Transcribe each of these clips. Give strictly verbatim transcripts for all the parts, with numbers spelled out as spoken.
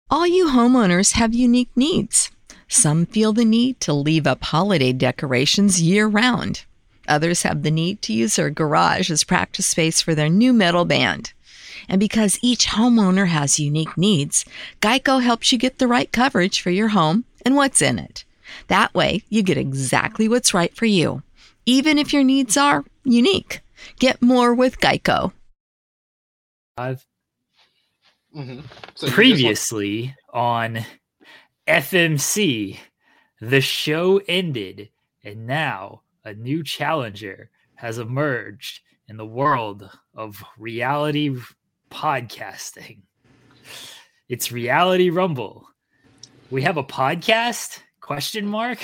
All you homeowners have unique needs. Some feel the need to leave up holiday decorations year-round. Others have the need to use their garage as practice space for their new metal band. And because each homeowner has unique needs, Geico helps you get the right coverage for your home and what's in it. That way, you get exactly what's right for you, even if your needs are unique. Get more with Geico. I've Mm-hmm. So previously want- on F M C, the show ended, and now a new challenger has emerged in the world of reality podcasting. It's Reality Rumble. We have a podcast? Question mark.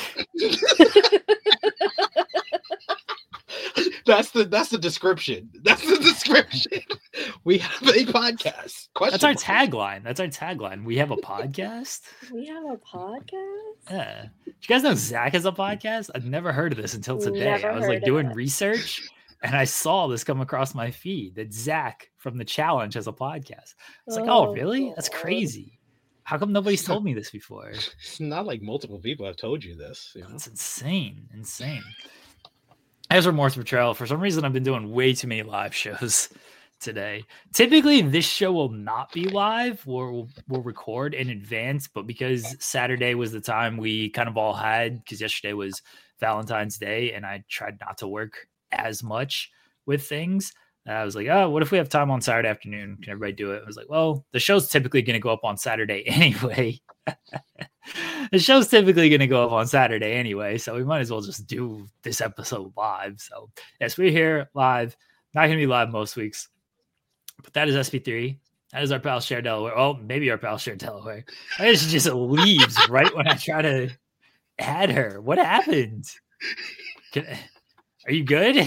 That's the that's the description. That's the description. We have a podcast. Question That's our mark. tagline. That's our tagline. We have a podcast. We have a podcast? Yeah. Do you guys know Zach has a podcast? I've never heard of this until today. Never I was heard like of doing it. research and I saw this come across my feed that Zach from the challenge has a podcast. It's like, oh, Oh, really? That's God. crazy. How come nobody's told me this before? It's not like multiple people have told you this. You know? That's insane. Insane. As Remorse Betrayal, for some reason, I've been doing way too many live shows today. Typically, this show will not be live. We'll, we'll record in advance, but because Saturday was the time we kind of all had, because yesterday was Valentine's Day, and I tried not to work as much with things, I was like, oh, what if we have time on Saturday afternoon? Can everybody do it? I was like, well, the show's typically going to go up on Saturday anyway. The show's typically going to go up on Saturday anyway, so we might as well just do this episode live. So, yes, we're here live. Not going to be live most weeks, but that is S P three. That is our pal Share Delaware. Oh, maybe our pal Share Delaware. I guess she just leaves right when I try to add her. What happened? Can, are you good?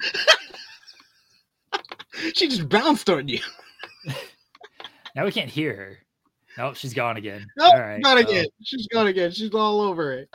She just bounced on you. Now we can't hear her. Nope, she's gone again. Nope, All right, not well, again. She's gone again. She's all over it.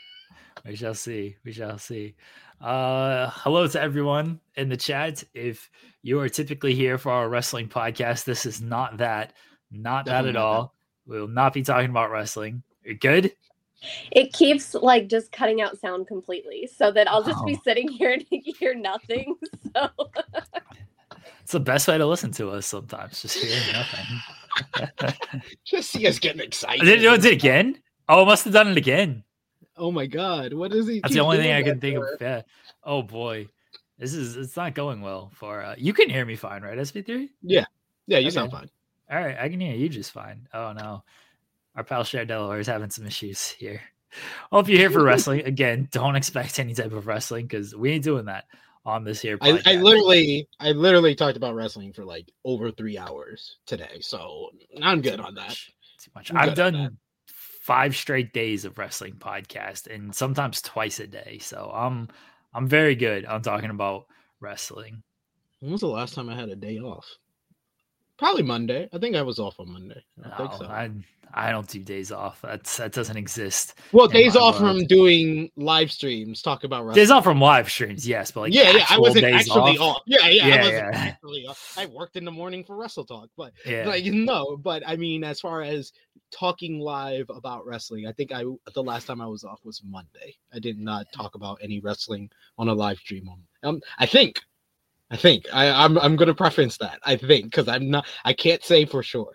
we shall see. We shall see. Uh, hello to everyone in the chat. If you are typically here for our wrestling podcast, this is not that. Not that Definitely at not all. We will not be talking about wrestling. You're good? It keeps like just cutting out sound completely, so that I'll just be Oh. sitting here and hear nothing. So It's the best way to listen to us sometimes. Just hear nothing. Just see us getting excited. Did it do it again? Oh, it must have done it again. Oh my god, what is he? That's keep the only doing thing I that can think for? of. Yeah. Oh boy. This is it's not going well for uh you can hear me fine, right? S P three? Yeah, you Okay. sound fine. All right, I can hear you just fine. Oh no. Our pal Share Delaware is having some issues here. Well, if you're here for wrestling, again, don't expect any type of wrestling because we ain't doing that on this here I, podcast. I literally, I literally talked about wrestling for like over three hours today, so I'm good Too on that. much. Too much. I'm I've good on done five straight days of wrestling podcast and sometimes twice a day. So I'm I'm very good on talking about wrestling. When was the last time I had a day off? Probably Monday. I think I was off on Monday. I No, think so. I I don't do days off. That's that doesn't exist. well, in days my off world. from doing live streams, talk about wrestling. Days off from live streams, yes, but like yeah, yeah, I actual wasn't days actually off. off. Yeah, yeah, Yeah, I wasn't yeah. actually off. I worked in the morning for Wrestle Talk, but Yeah. like no, but I mean, as far as talking live about wrestling, I think I the last time I was off was Monday. I did not talk about any wrestling on a live stream. On um, I think, I think I, I'm I'm gonna preference that. I think because I'm not. I can't say for sure.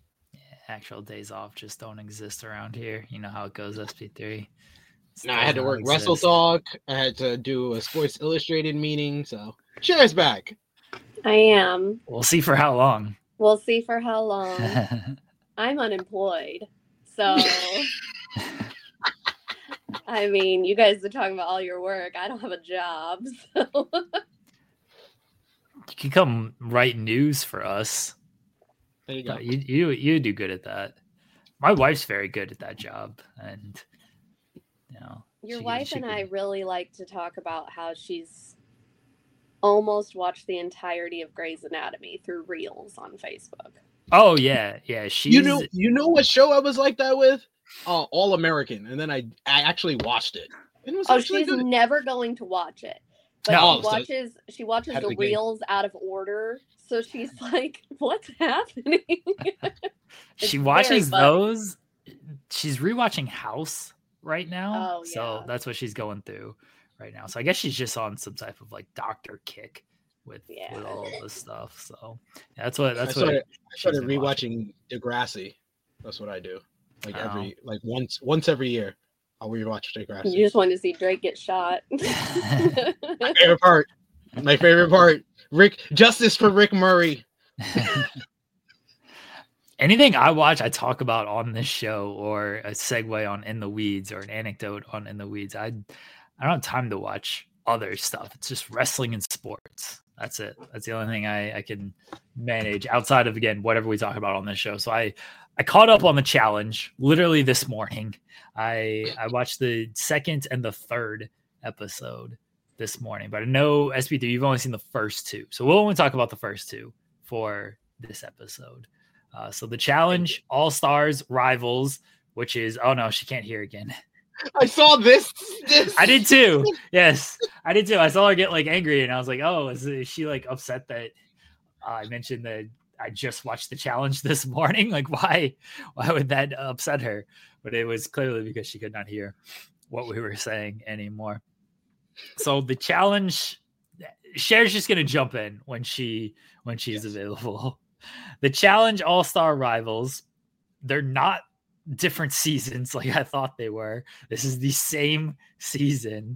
Actual days off just don't exist around here. You know how it goes, S P three. No, I had to work Wrestle Talk. I had to do a Sports Illustrated meeting. So cheers back. I am. We'll see for how long. We'll see for how long. I'm unemployed, so I mean, you guys are talking about all your work. I don't have a job, so You can come write news for us. There you go. Uh, You you you do good at that. My wife's very good at that job, and you know your she- wife she and can- I really like to talk about how she's almost watched the entirety of Grey's Anatomy through Reels on Facebook. Oh yeah, yeah. She's You know, you know what show I was like that with? Uh, All American, and then I I actually watched it. And it was Oh, actually she's good. never going to watch it. But No, she so watches she watches ahead of the the game. reels out of order So she's like, what's happening? She It's watches very funny. those. She's rewatching House right now. Oh, So yeah. that's what she's going through right now. So I guess she's just on some type of like doctor kick with Yeah. with all of this stuff. So yeah, that's what I that's started, what I she's started been watching. rewatching Degrassi. That's what I do. Like Oh. every like once once every year, I'll rewatch Degrassi. You just want to see Drake get shot. My favorite part. My favorite part. Rick Justice for Rick Murray. Anything I watch, I talk about on this show, or a segue on In the Weeds, or an anecdote on In the Weeds. I I don't have time to watch other stuff. It's just wrestling and sports. That's it. That's the only thing I, I can manage outside of, again, whatever we talk about on this show. So I, I caught up on the challenge literally this morning. I I watched the second and the third episode this morning, but I know S B three, you've only seen the first two. So we'll only talk about the first two for this episode. Uh, so the challenge, All Stars Rivals, which is, oh no, she can't hear again. I saw this. this. I did too. Yes, I did too. I saw her get like angry, and I was like, oh, is, is she like upset that uh, I mentioned that I just watched the challenge this morning? Like, why, why would that upset her? But it was clearly because she could not hear what we were saying anymore. So the challenge, Cher's just gonna jump in when she when she's yes. available. The challenge All-Star Rivals, they're not different seasons like I thought they were. This is the same season.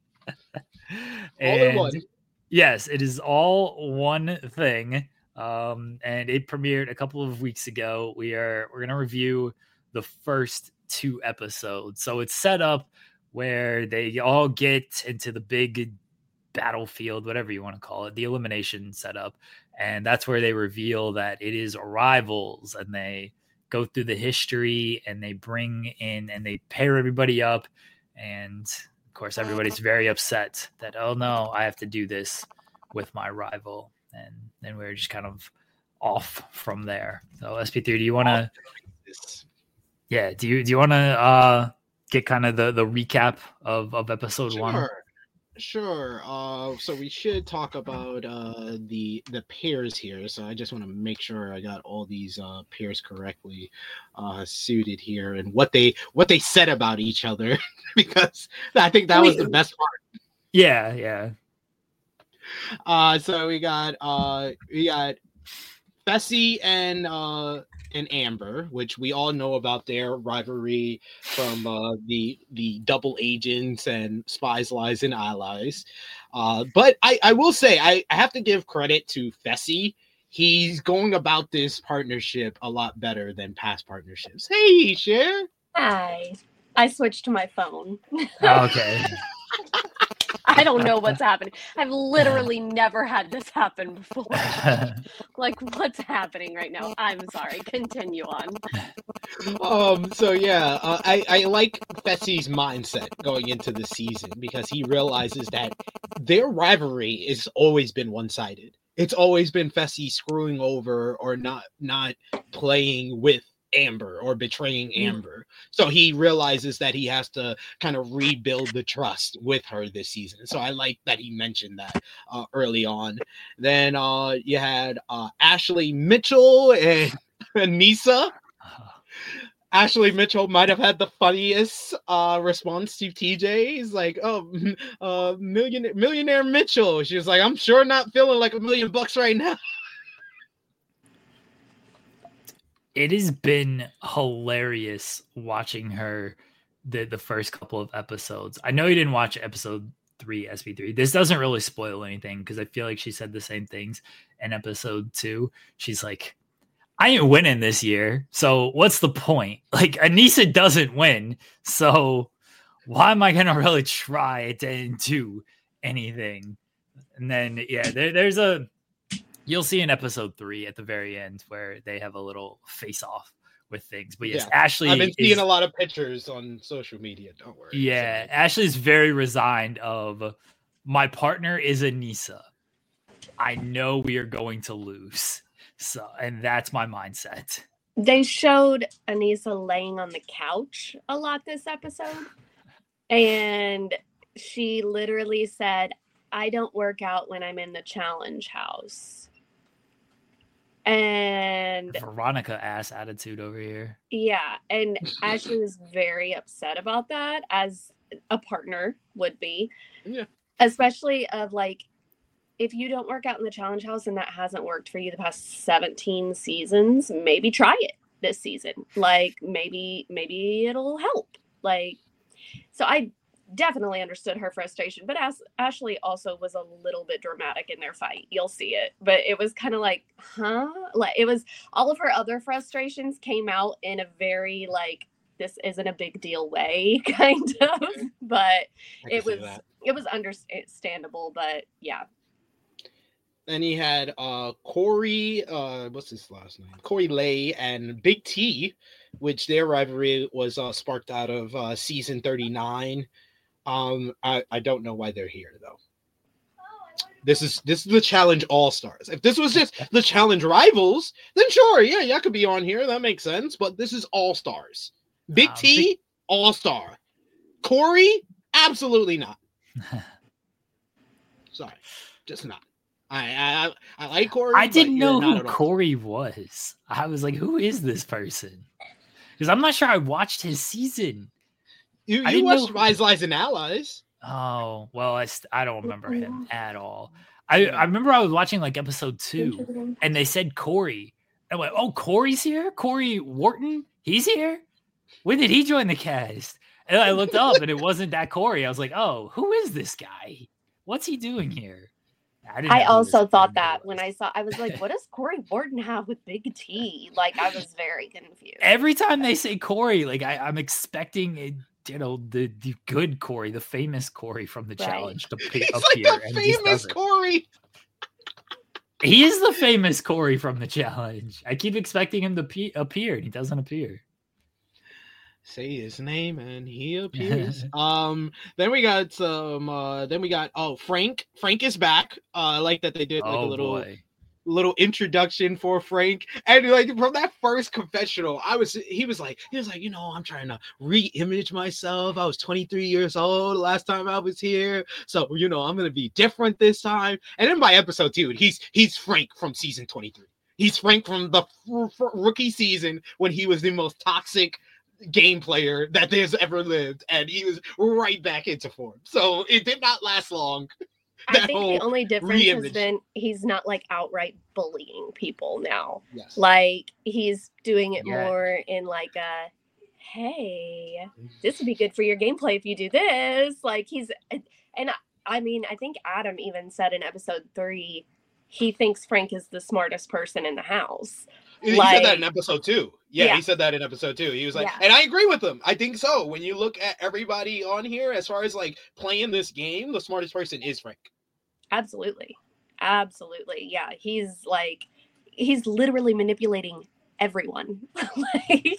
All in one. Yes, it is all one thing. Um, and it premiered a couple of weeks ago. We are we're gonna review the first two episodes. So it's set up where they all get into the big battlefield, whatever you want to call it, the elimination setup. And that's where they reveal that it is Rivals, and they go through the history and they bring in and they pair everybody up. And of course, everybody's very upset that, oh no, I have to do this with my rival. And then we're just kind of off from there. So S P three, do you want to, yeah, do you, do you want to uh, get kind of the, the recap of, of episode sure. one? Sure. Uh, so we should talk about uh, the the pairs here. So I just want to make sure I got all these uh, pairs correctly uh, suited here, and what they what they said about each other, because I think that was the best part. Yeah, yeah. Uh, so we got uh, we got Fessy and uh, and Amber, which we all know about their rivalry from uh, the the double agents and Spies, Lies, and Allies. Uh, but I, I will say I, I have to give credit to Fessy. He's going about this partnership a lot better than past partnerships. Hey, Cher. Hi. I switched to my phone. Oh, okay. I don't know what's happening. I've literally never had this happen before. Like, what's happening right now? I'm sorry. Continue on. Um. So yeah, uh, I I like Fessy's mindset going into the season, because he realizes that their rivalry has always been one-sided. It's always been Fessy screwing over or not not playing with Amber or betraying Amber. So he realizes that he has to kind of rebuild the trust with her this season. So I like that he mentioned that uh, early on. Then uh, you had uh, Ashley Mitchell and Aneesa. Ashley Mitchell might have had the funniest uh, response to T J. He's like, oh, uh, millionaire, millionaire Mitchell. She was like, I'm sure not feeling like a million bucks right now. It has been hilarious watching her the, the first couple of episodes. I know you didn't watch episode three, S B three. This doesn't really spoil anything, because I feel like she said the same things in episode two. She's like, I ain't winning this year, so what's the point? Like, Aneesa doesn't win, so why am I going to really try to do anything? And then, yeah, there, there's a... You'll see in episode three at the very end where they have a little face-off with things. But yes, yeah, Ashley... I've been seeing is, a lot of pictures on social media, don't worry. Yeah, so. Ashley's very resigned of, my partner is Aneesa. I know we are going to lose. So, and that's my mindset. They showed Aneesa laying on the couch a lot this episode. And she literally said, I don't work out when I'm in the challenge house. And Veronica ass attitude over here. Yeah, and Ashley was very upset about that, as a partner would be. Yeah. Especially of like, if you don't work out in the challenge house and that hasn't worked for you the past seventeen seasons, maybe try it this season. Like maybe maybe it'll help. Like, so I definitely understood her frustration, but as Ashley also was a little bit dramatic in their fight. You'll see it, but it was kind of like, huh? Like it was, all of her other frustrations came out in a very like, this isn't a big deal way, kind of. But it was it was understandable. But yeah. Then he had uh Corey, uh what's his last name? Corey Lay and Big T, which their rivalry was uh, sparked out of uh, season thirty-nine. Um, I, I don't know why they're here though. This is this is the Challenge All Stars. If this was just the Challenge Rivals, then sure, yeah, y'all could be on here. That makes sense. But this is All Stars. Big Uh, T, Big- All Star. Corey, absolutely not. Sorry, just not. I I I like Corey. I but didn't you're know not who at all. Corey was. I was like, who is this person? Because I'm not sure I watched his season. You I you didn't watched know- Rise, Lies, and Allies. Oh, well, I, st- I don't remember him at all. I, I remember I was watching like episode two and they said Corey. I went, oh, Corey's here? Corey Wharton? He's here? When did he join the cast? And I looked up and it wasn't that Corey. I was like, oh, who is this guy? What's he doing here? I, didn't I know who also this thought person that was. when I saw, I was like, what does Corey Borden have with Big T? Like, I was very confused. Every time they say Corey, like I, I'm expecting it, you know, the, the good Corey, the famous Corey from the Right. challenge to pe- He's appear. like and the he just famous doesn't. Corey. He is the famous Corey from the challenge. I keep expecting him to pe- appear, and he doesn't appear. Say his name and he appears. um, then we got some. Uh, then we got oh Frank. Frank is back. Uh, I like that they did like oh a little boy. little introduction for Frank. And like from that first confessional, I was he was like he was like you know I'm trying to re-image myself. I was twenty-three years old last time I was here, so you know I'm gonna be different this time. And then by episode two, he's he's Frank from season twenty-three. He's Frank from the f- f- rookie season when he was the most toxic game player that there's ever lived, and he was right back into form. So it did not last long. I that think whole the only difference has re-image. been he's not like outright bullying people now. Yes. Like he's doing it Yeah. more in like a, hey, this would be good for your gameplay if you do this. Like he's, and I, I mean, I think Adam even said in episode three, he thinks Frank is the smartest person in the house. He said Like- that in episode two. Yeah, Yeah. he said that in episode two. He was like, Yeah. and I agree with him. I think so. When you look at everybody on here, as far as like playing this game, the smartest person is Frank. Absolutely. Absolutely. Yeah. He's like, he's literally manipulating everyone. Like,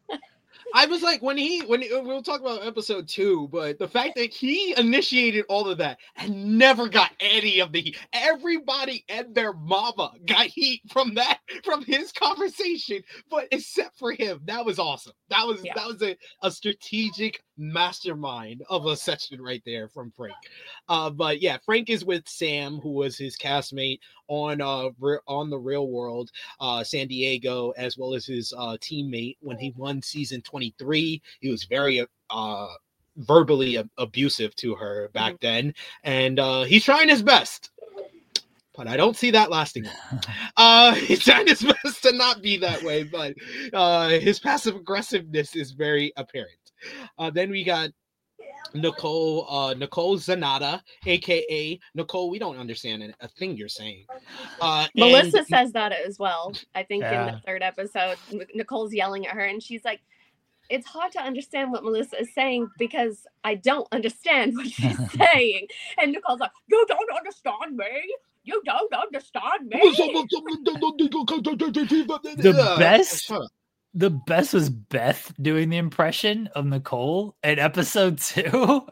I was like, when he, when he, we'll talk about episode two, but the fact that he initiated all of that and never got any of the heat, everybody and their mama got heat from that, from his conversation, but except for him, that was awesome. That was, Yeah. that was a, a strategic mastermind of a section right there from Frank. Uh, but yeah, Frank is with Sam, who was his castmate on uh Re- on the Real World, uh San Diego, as well as his uh teammate when he won season twenty-three. He was very uh verbally ab- abusive to her back then, and uh he's trying his best, but I don't see that lasting long. Uh he's trying his best to not be that way, but uh his passive aggressiveness is very apparent. Uh then we got Nicole, uh, Nicole Zanata, aka Nicole. We don't understand a thing you're saying. Uh, Melissa and- says that as well. I think in Yeah. the third episode, N- Nicole's yelling at her and she's like, it's hard to understand what Melissa is saying because I don't understand what she's saying. And Nicole's like, you don't understand me. You don't understand me. The Uh, best- shut up. The best was Beth doing the impression of Nicole in episode two.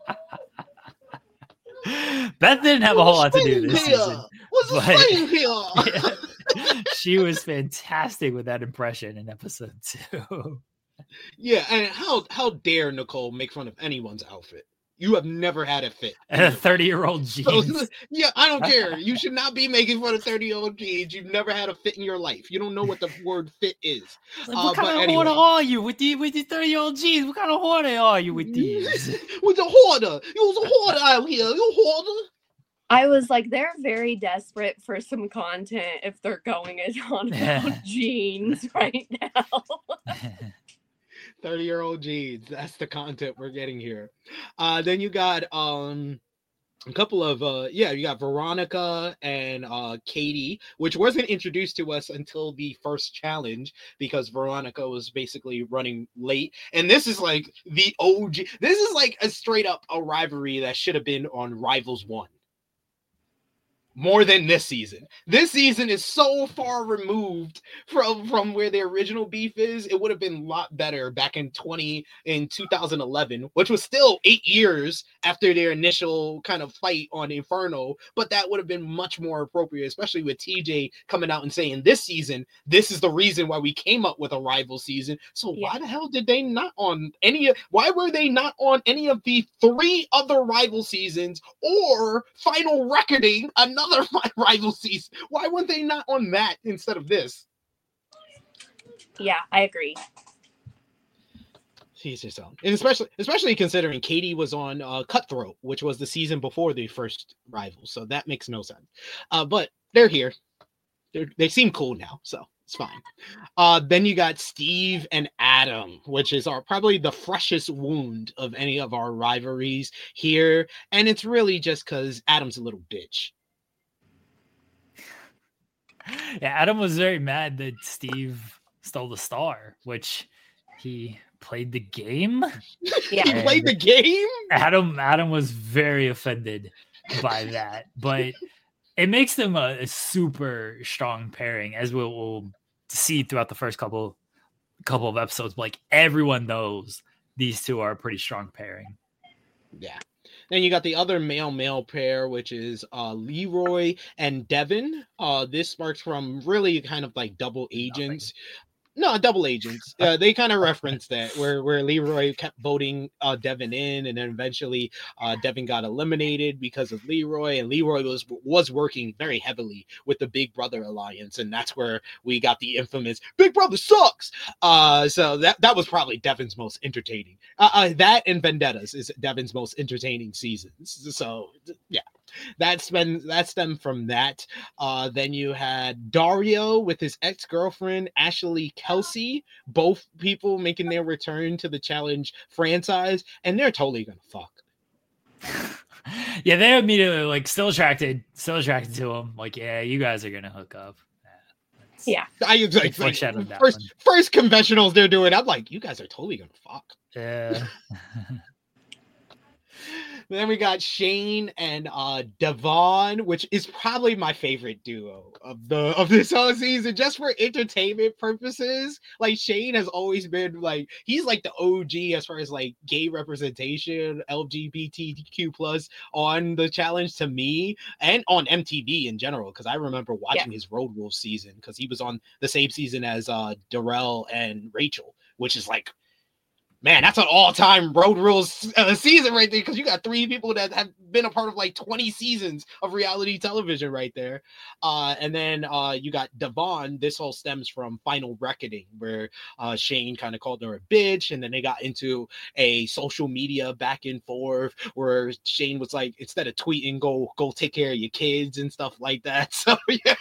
Beth didn't have a whole lot to do this What's season. What's the but- saying here? Yeah. She was fantastic with that impression in episode two. Yeah, and how how dare Nicole make fun of anyone's outfit? You have never had a fit. thirty-year-old jeans. So, yeah, I don't care. You should not be making fun of thirty-year-old jeans. You've never had a fit in your life. You don't know what the word fit is. Like, Uh, what kind but of anyway. hoarder are you with the with the thirty-year-old jeans? What kind of hoarder are you with these? With a hoarder. You was a hoarder out here. You a hoarder. I was like, they're very desperate for some content if they're going it on about jeans right now. thirty-year-old jeans. That's the content we're getting here. Uh, then you got um a couple of uh yeah, you got Veronica and uh Katie, which wasn't introduced to us until the first challenge because Veronica was basically running late. And this is like the O G. This is like a straight up a rivalry that should have been on Rivals One. More than this season. This season is so far removed from, from where the original beef is. It would have been a lot better back in twenty in two thousand eleven, which was still eight years after their initial kind of fight on Inferno. But that would have been much more appropriate, especially with T J coming out and saying this season, this is the reason why we came up with a rival season. So Yeah. why the hell did they not on any of why were they not on any of the three other rival seasons or Final Reckoning, another rival season? Why weren't they not on that instead of this? Yeah, I agree. He's his own. And especially especially considering Katie was on uh, Cutthroat, which was the season before the first rival. So that makes no sense. Uh, but they're here. They're, they seem cool now, so it's fine. Uh, then you got Steve and Adam, which is our probably the freshest wound of any of our rivalries here. And it's really just because Adam's a little bitch. Yeah, Adam was very mad that Steve stole the star, which he played the game. He Yeah. played the game? Adam Adam was very offended by that, but it makes them a, a super strong pairing, as we'll, we'll see throughout the first couple couple of episodes. But like everyone knows these two are a pretty strong pairing. Yeah. Then you got the other male-male pair, which is uh, Leroy and Devin. Uh, this sparks from really kind of like double agents. No, double agents. Uh, they kind of referenced that where, where Leroy kept voting uh, Devin in, and then eventually uh, Devin got eliminated because of Leroy, and Leroy was was working very heavily with the Big Brother Alliance, and that's where we got the infamous Big Brother sucks. Uh, so that that was probably Devin's most entertaining. Uh, uh, that and Vendettas is Devin's most entertaining seasons. So yeah. That's been that's them from that. Uh, then you had Dario with his ex-girlfriend Ashley Kelsey, both people making their return to the challenge franchise, and they're totally gonna fuck. Yeah, they immediately like still attracted, still attracted to him. Like, yeah, you guys are gonna hook up. Yeah. I like, like foreshadowed that first one. first confessionals they're doing. I'm like, you guys are totally gonna fuck. Yeah. Then we got Shane and uh Devon, which is probably my favorite duo of the of this whole season, just for entertainment purposes. Like Shane has always been like he's like the O G as far as like gay representation, L G B T Q plus on the challenge to me and on M T V in general. Because I remember watching yeah. his Road Rules season because he was on the same season as uh Darrell and Rachel, which is like. Man, that's an all-time Road Rules uh, season right there because you got three people that have been a part of like twenty seasons of reality television right there. Uh, and then uh, you got Devon. This all stems from Final Reckoning where uh, Shane kind of called her a bitch. And then they got into a social media back and forth where Shane was like, instead of tweeting, go, go take care of your kids and stuff like that. So, yeah.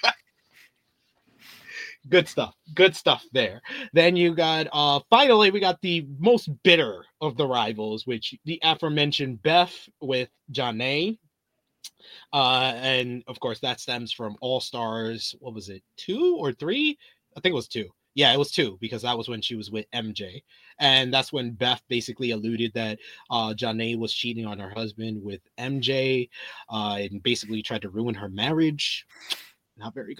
Good stuff. Good stuff there. Then you got, uh, finally, we got the most bitter of the rivals, which the aforementioned Beth with Janae. Uh, and of course, that stems from All Stars. What was it? Two or three? I think it was two. Yeah, it was two because that was when she was with M J. And that's when Beth basically alluded that uh, Janae was cheating on her husband with M J uh, and basically tried to ruin her marriage. Not very good.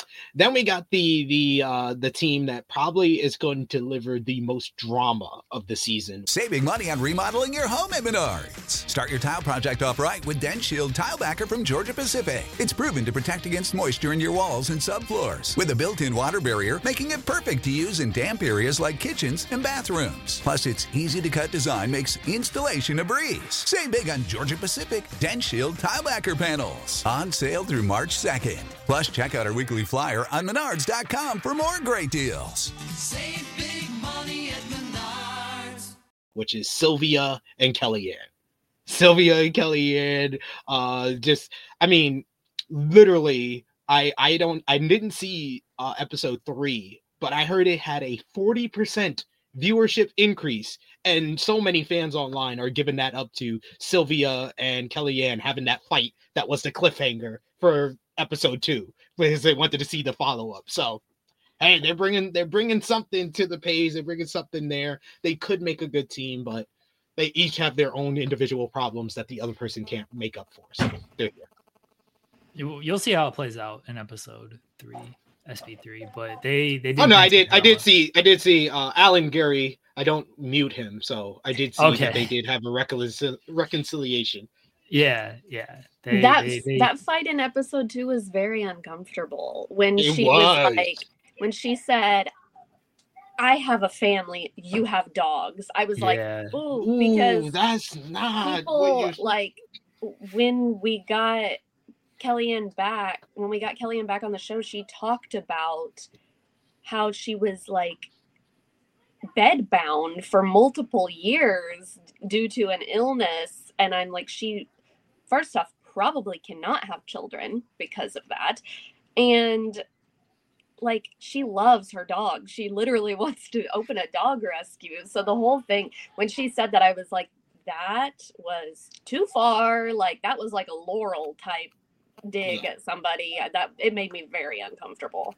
Then we got the the uh, the team that probably is going to deliver the most drama of the season. Saving money on remodeling your home at Menards. Start your tile project off right with Dent Shield Tile Backer from Georgia Pacific. It's proven to protect against moisture in your walls and subfloors with a built-in water barrier, making it perfect to use in damp areas like kitchens and bathrooms. Plus, its easy-to-cut design makes installation a breeze. Save big on Georgia Pacific Dent Shield Tile Backer panels. On sale through March second. Plus, check out our weekly flyer on menards dot com for more great deals. Save big money at Menards. Which is Sylvia and Kellyanne. Sylvia and Kellyanne, uh, just, I mean, literally, I I don't, I didn't see uh, episode three, but I heard it had a forty percent viewership increase, and so many fans online are giving that up to Sylvia and Kellyanne having that fight that was the cliffhanger for episode two, because they wanted to see the follow-up. So hey, they're bringing they're bringing something to the page. They're bringing something there. They could make a good team, but they each have their own individual problems that the other person can't make up for. So they're here. You, you'll see how it plays out in episode three, S B three. But they they did. Oh no, I did I did see I did see uh, Alan Gary. I don't mute him, so I did see Okay. that they did have a reconcil- reconciliation. Yeah, yeah. They, that they, they, that fight in episode two was very uncomfortable when It she was. was. like when she said, "I have a family, you have dogs." I was like, yeah. "Ooh," because Ooh, that's not people what you're... like when we got Kellyanne back, when we got Kellyanne back on the show, she talked about how she was like bedbound for multiple years due to an illness. And I'm like, she, first off, probably cannot have children because of that. And like, she loves her dog. She literally wants to open a dog rescue. So the whole thing, when she said that, I was like, that was too far. Like, that was like a Laurel type dig Yeah. at somebody. That it made me very uncomfortable.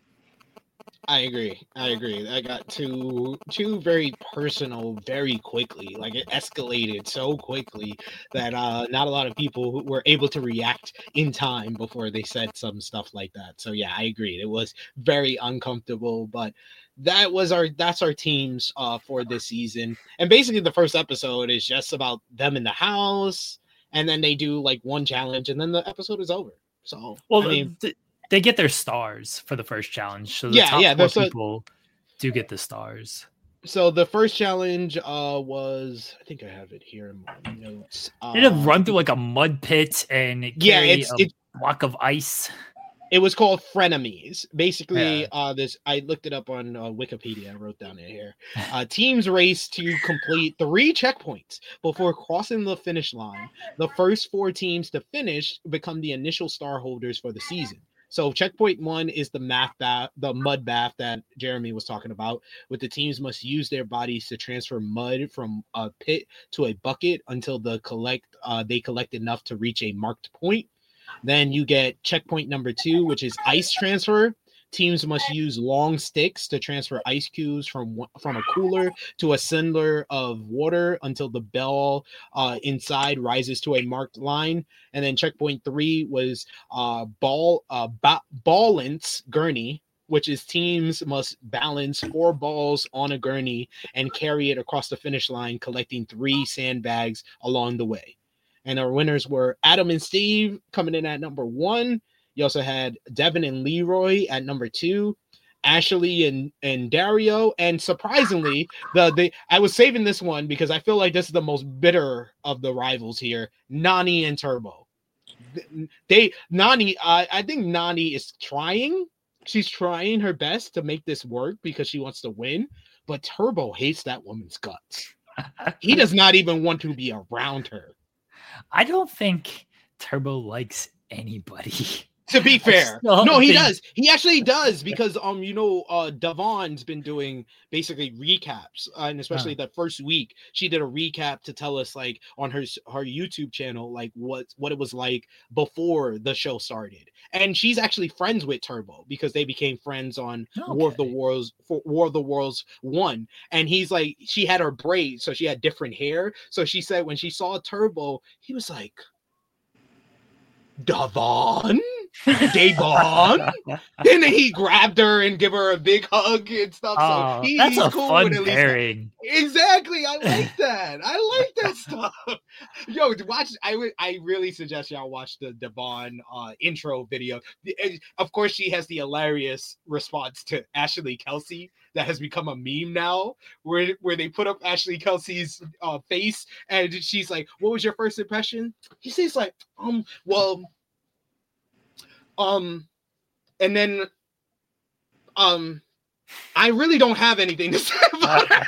I agree. I agree. I got too too very personal very quickly. Like, it escalated so quickly that uh not a lot of people were able to react in time before they said some stuff like that. So yeah, I agreed. It was very uncomfortable, but that was our that's our teams uh for this season. And basically the first episode is just about them in the house, and then they do like one challenge, and then the episode is over. So Well, I mean, th- they get their stars for the first challenge. So the Yeah, top yeah, four that's what- people do get the stars. so the first challenge uh was, I think I have it here in my notes. Uh, They had to run through like a mud pit and Yeah, carry it's a it, block of ice. it was called Frenemies. Basically, Yeah. uh this I looked it up on uh, Wikipedia. I wrote down it here. Uh teams race to complete three checkpoints before crossing the finish line. The first four teams to finish become the initial star holders for the season. So checkpoint one is the math bath, the mud bath that Jeremy was talking about, with the teams must use their bodies to transfer mud from a pit to a bucket until the collect uh, they collect enough to reach a marked point. Then you get checkpoint number two, which is ice transfer. Teams must use long sticks to transfer ice cubes from one- from a cooler to a cylinder of water until the bell uh, inside rises to a marked line. And then checkpoint three was uh, ball uh, ba- balance gurney, which is teams must balance four balls on a gurney and carry it across the finish line, collecting three sandbags along the way. And our winners were Adam and Steve coming in at number one. You also had Devin and Leroy at number two, Ashley and, and Dario. And surprisingly, the, the I was saving this one because I feel like this is the most bitter of the rivals here, Nani and Turbo. They Nani, uh, I think Nani is trying. She's trying her best to make this work because she wants to win. But Turbo hates that woman's guts. He does not even want to be around her. I don't think Turbo likes anybody. To be fair, still no, he think- does. He actually does because um, you know, uh, Devon's been doing basically recaps, uh, and especially Huh. the first week, she did a recap to tell us like on her her YouTube channel like what what it was like before the show started. And she's actually friends with Turbo because they became friends on War of the Okay. Worlds for War of the Worlds one. And he's like, she had her braids, so she had different hair. So she said when she saw Turbo, he was like, Devon. Davon. And then he grabbed her and give her a big hug and stuff. Oh, so he, that's he's a cool fun with at least pairing. Exactly. I like that. I like that stuff. Yo, watch. I would. I really suggest y'all watch the Devon uh, intro video. And of course, she has the hilarious response to Ashley Kelsey that has become a meme now, where where they put up Ashley Kelsey's uh, face and she's like, "What was your first impression?" He says like, "Um, well, um, and then, um." I really don't have anything to say about it.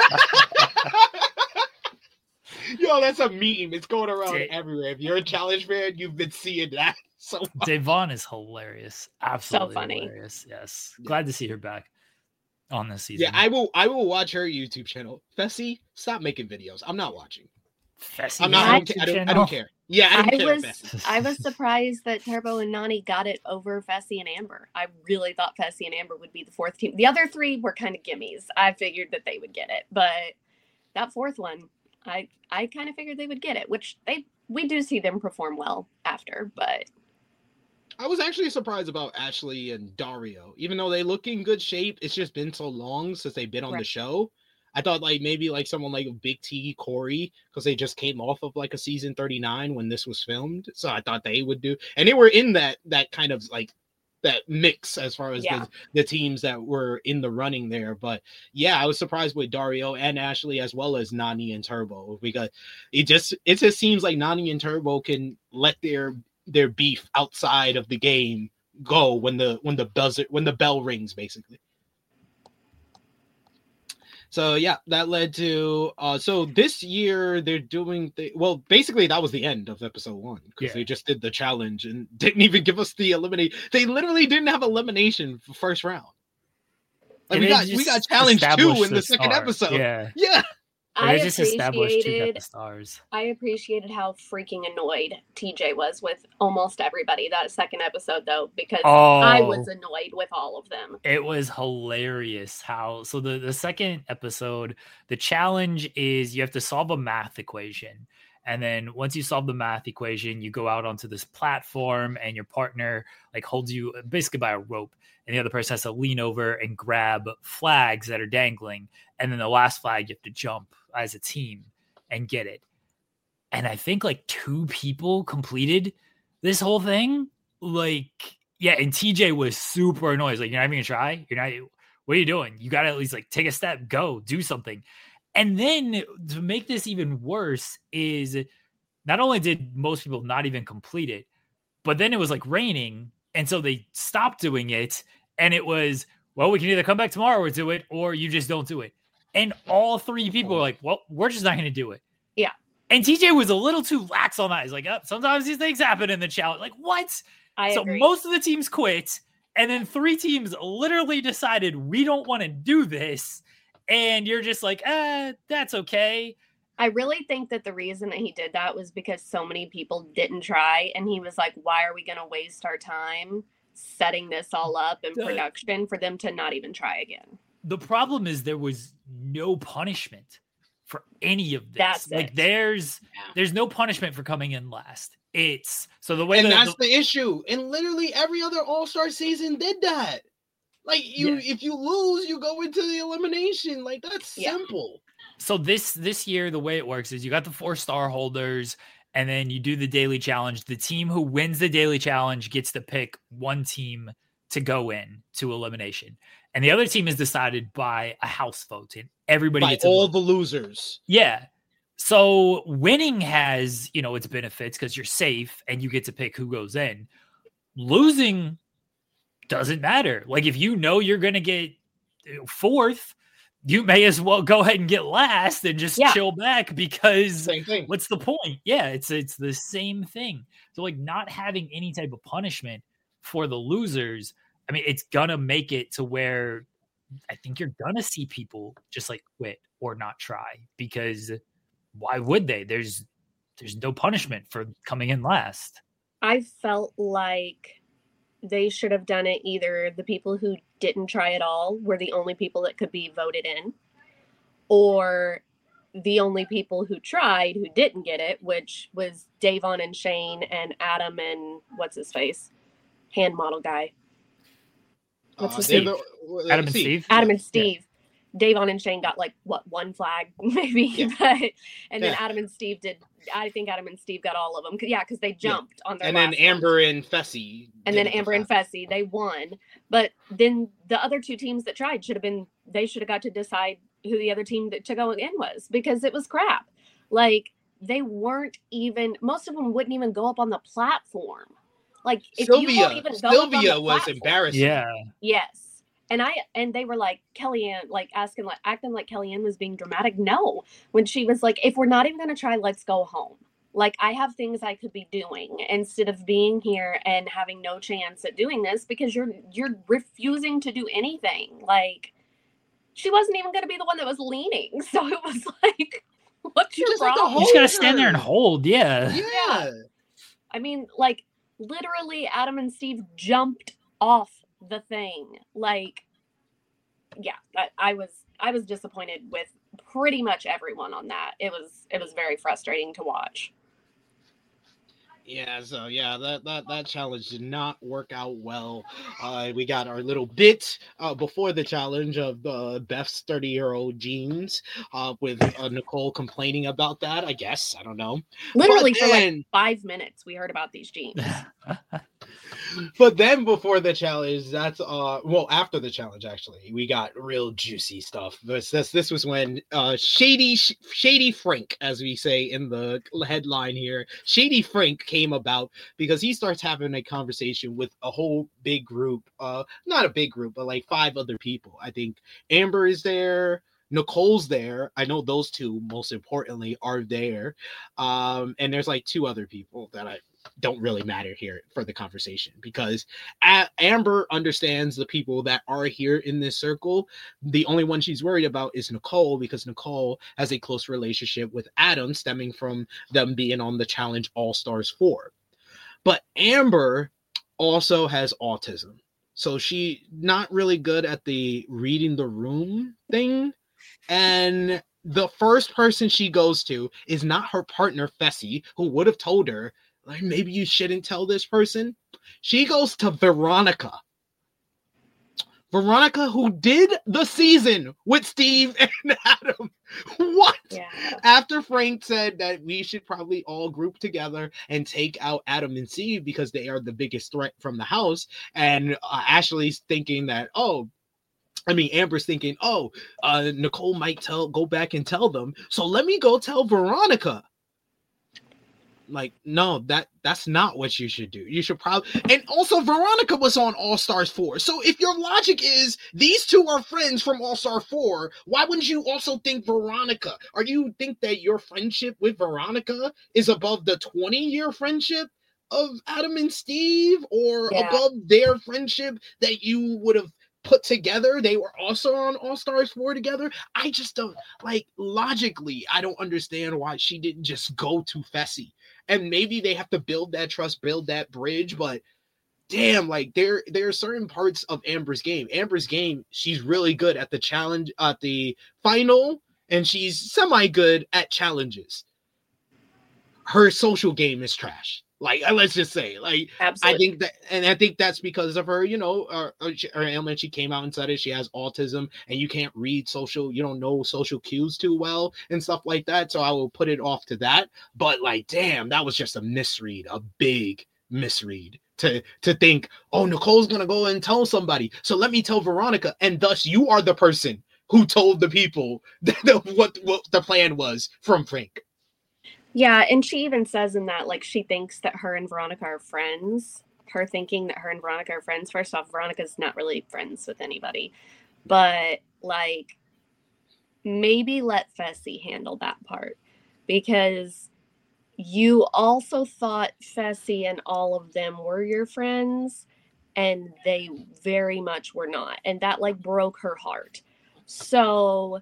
Yo, that's a meme. It's going around Da- everywhere. If you're a challenge fan, you've been seeing that so much. Devon is hilarious. Absolutely funny. hilarious. Yes. Yeah. Glad to see her back on this season. Yeah, I will. I will watch her YouTube channel. Fessy, stop making videos. I'm not watching. Fessy I'm not. I don't, YouTube I don't, I channel? don't care. Yeah, I don't I care. was Fessy. I was surprised that Turbo and Nani got it over Fessy and Amber. I really thought Fessy and Amber would be the fourth team. The other three were kind of gimmies. I figured that they would get it, but that fourth one, I I kind of figured they would get it, which they we do see them perform well after. But I was actually surprised about Ashley and Dario, even though they look in good shape. It's just been so long since they've been on the Right. show. I thought like maybe like someone like Big T, Corey, because they just came off of like a season thirty-nine when this was filmed. So I thought they would do, and they were in that that kind of like that mix as far as Yeah. the, the teams that were in the running there. But yeah, I was surprised with Dario and Ashley as well as Nani and Turbo, because it just it just seems like Nani and Turbo can let their their beef outside of the game go when the when the buzzer when the bell rings, basically. So yeah, that led to uh so this year they're doing the well basically that was the end of episode one, because Yeah. they just did the challenge and didn't even give us the eliminate. They literally didn't have elimination for first round. Like And we they got we just got challenge two established in the, second star. episode. Yeah. Yeah. And I they just established two appreciated Death Stars. I appreciated how freaking annoyed T J was with almost everybody that second episode though, because I was Oh. annoyed with all of them. It was hilarious how so the, the second episode, the challenge is you have to solve a math equation. And then once you solve the math equation, you go out onto this platform and your partner like holds you basically by a rope. And the other person has to lean over and grab flags that are dangling. And then the last flag, you have to jump as a team and get it. And I think like two people completed this whole thing. Like, yeah, and T J was super annoyed. He's like, you're not even gonna try? You're not, what are you doing? You gotta at least like take a step, go, do something. And then to make this even worse is not only did most people not even complete it, but then it was like raining. And so they stopped doing it. And it was, well, we can either come back tomorrow or do it, or you just don't do it. And all three people were like, well, we're just not going to do it. Yeah. And T J was a little too lax on that. He's like, oh, sometimes these things happen in the challenge. Like, what? I so agree. most of the teams quit. And then three teams literally decided, we don't want to do this. And you're just like, uh, that's okay. I really think that the reason that he did that was because so many people didn't try, and he was like, why are we going to waste our time setting this all up in Uh, production for them to not even try again? The problem is there was no punishment for any of this. That's like it. there's Yeah. there's no punishment for coming in last. It's so the way And that that's the- the issue. And literally every other All-Star season did that. Like you Yeah. if you lose, you go into the elimination. Like that's Yeah. simple. so this this year the way it works is you got the four star holders and then you do the daily challenge. The team who wins the daily challenge gets to pick one team to go in to elimination. And the other team is decided by a house vote and everybody By gets a all vote. the losers. Yeah. So winning has, you know, its benefits because you're safe and you get to pick who goes in. Losing doesn't matter. Like if you know you're going to get fourth, you may as well go ahead and get last and just Yeah. chill back because Same thing. what's the point? Yeah, it's it's the same thing. So like not having any type of punishment for the losers, I mean, it's gonna make it to where I think you're gonna see people just like quit or not try because why would they? There's there's no punishment for coming in last. I felt like they should have done it either the people who didn't try at all were the only people that could be voted in, or the only people who tried who didn't get it, which was Davon and Shane and Adam and what's his face. hand model guy. What's Uh, his they're name? the- Adam and Steve. Adam and Steve. Davon and Shane got like what one flag maybe, Yeah. but and then Yeah. Adam and Steve did. I think Adam and Steve got all of them. Yeah, because they jumped on their And then last one. Amber and Fessy. And did then it the Amber and fast- Fessy, they won. But then the other two teams that tried should have been, they should have got to decide who the other team that to go in was, because it was crap. Like, they weren't even, most of them wouldn't even go up on the platform. Like, if you Sylvia, won't even go up on Sylvia the was platform- embarrassing. Yeah. Yes. And I and they were like, Kellyanne, like asking, like acting like Kellyanne was being dramatic. No, when she was like, if we're not even going to try, let's go home. Like, I have things I could be doing instead of being here and having no chance at doing this because you're you're refusing to do anything. Like, she wasn't even going to be the one that was leaning. So it was like, what's You your just have to problem? You just gotta Hold stand there and her. hold. Yeah. Yeah. I mean, like, literally, Adam and Steve jumped off the thing. Like, yeah, I, I was I was disappointed with pretty much everyone on that. It was it was very frustrating to watch. Yeah, so yeah, that, that that challenge did not work out well. Uh, we got our little bit uh, before the challenge of uh, Beth's thirty-year-old jeans, uh, with uh, Nicole complaining about that. I guess I don't know. Literally But for like then- five minutes, we heard about these jeans. But then before the challenge, that's uh well after the challenge actually, we got real juicy stuff. This this, this was when uh Shady Shady Frank, as we say in the headline here, Shady Frank came about because he starts having a conversation with a whole big group, uh not a big group, but like five other people. I think Amber is there, Nicole's there. I know those two most importantly are there. Um and there's like two other people that I don't really matter here for the conversation because A- Amber understands the people that are here in this circle. The only one she's worried about is Nicole because Nicole has a close relationship with Adam stemming from them being on the Challenge All-Stars four. But Amber also has autism. So she not really good at the reading the room thing. And the first person she goes to is not her partner, Fessy, who would have told her, like, maybe you shouldn't tell this person. She goes to Veronica. Veronica, who did the season with Steve and Adam. What? Yeah. After Frank said that we should probably all group together and take out Adam and Steve because they are the biggest threat from the house. And uh, Ashley's thinking that, oh, I mean, Amber's thinking, oh, uh, Nicole might tell, go back and tell them. So let me go tell Veronica. Like, no, that that's not what you should do. You should probably, and also Veronica was on All Stars four. So if your logic is these two are friends from All Star four, why wouldn't you also think Veronica? Or do you think that your friendship with Veronica is above the twenty year friendship of Adam and Steve, or Yeah. above their friendship that you would have put together? They were also on All Stars four together. I just don't, like, logically, I don't understand why she didn't just go to Fessy. And maybe they have to build that trust, build that bridge, but damn, like there there are certain parts of Amber's game. Amber's game, she's really good at the challenge, at the final, and she's semi good at challenges. Her social game is trash. Like, let's just say, like, Absolutely. I think that, and I think that's because of her, you know, uh, her ailment. She came out and said it. She has autism, and you can't read social, you don't know social cues too well and stuff like that. So I will put it off to that. But like, damn, that was just a misread, a big misread to to think, oh, Nicole's gonna go and tell somebody. So let me tell Veronica, and thus you are the person who told the people that the, what what the plan was from Frank. Yeah, and she even says in that, like, she thinks that her and Veronica are friends. Her thinking that her and Veronica are friends. First off, Veronica's not really friends with anybody. But, like, maybe let Fessy handle that part. Because you also thought Fessy and all of them were your friends. And they very much were not. And that, like, broke her heart. So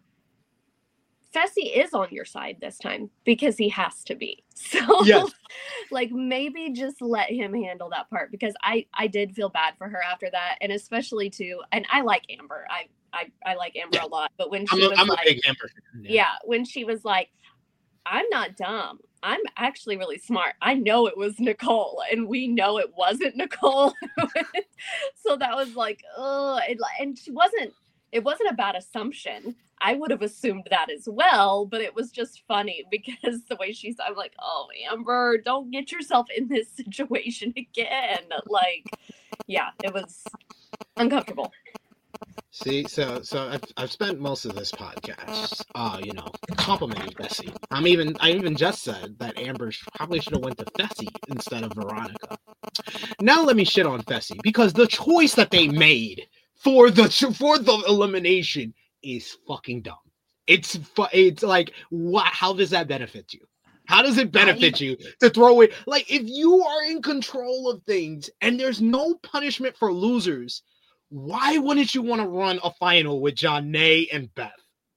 Fessy is on your side this time because he has to be. So, Yes. like, maybe just let him handle that part, because I I did feel bad for her after that, and especially too. And I like Amber. I I, I like Amber Yeah. a lot. But when I'm she a, was I'm like, a big Amber. yeah, when she was like, I'm not dumb. I'm actually really smart. I know it was Nicole, and we know it wasn't Nicole. So that was like, oh, and she wasn't, it wasn't a bad assumption. I would have assumed that as well, but it was just funny because the way she's, I'm like, oh, Amber, don't get yourself in this situation again. Like, yeah, it was uncomfortable. See, so so I've, I've spent most of this podcast, uh, you know, complimenting Fessy. I'm even I even just said that Amber probably should have went to Fessy instead of Veronica. Now let me shit on Fessy because the choice that they made for the for the elimination is fucking dumb. It's fu- it's like what? How does that benefit you? How does it benefit you to throw it? Like if you are in control of things and there's no punishment for losers. Why wouldn't you want to run a final with Janae and Beth?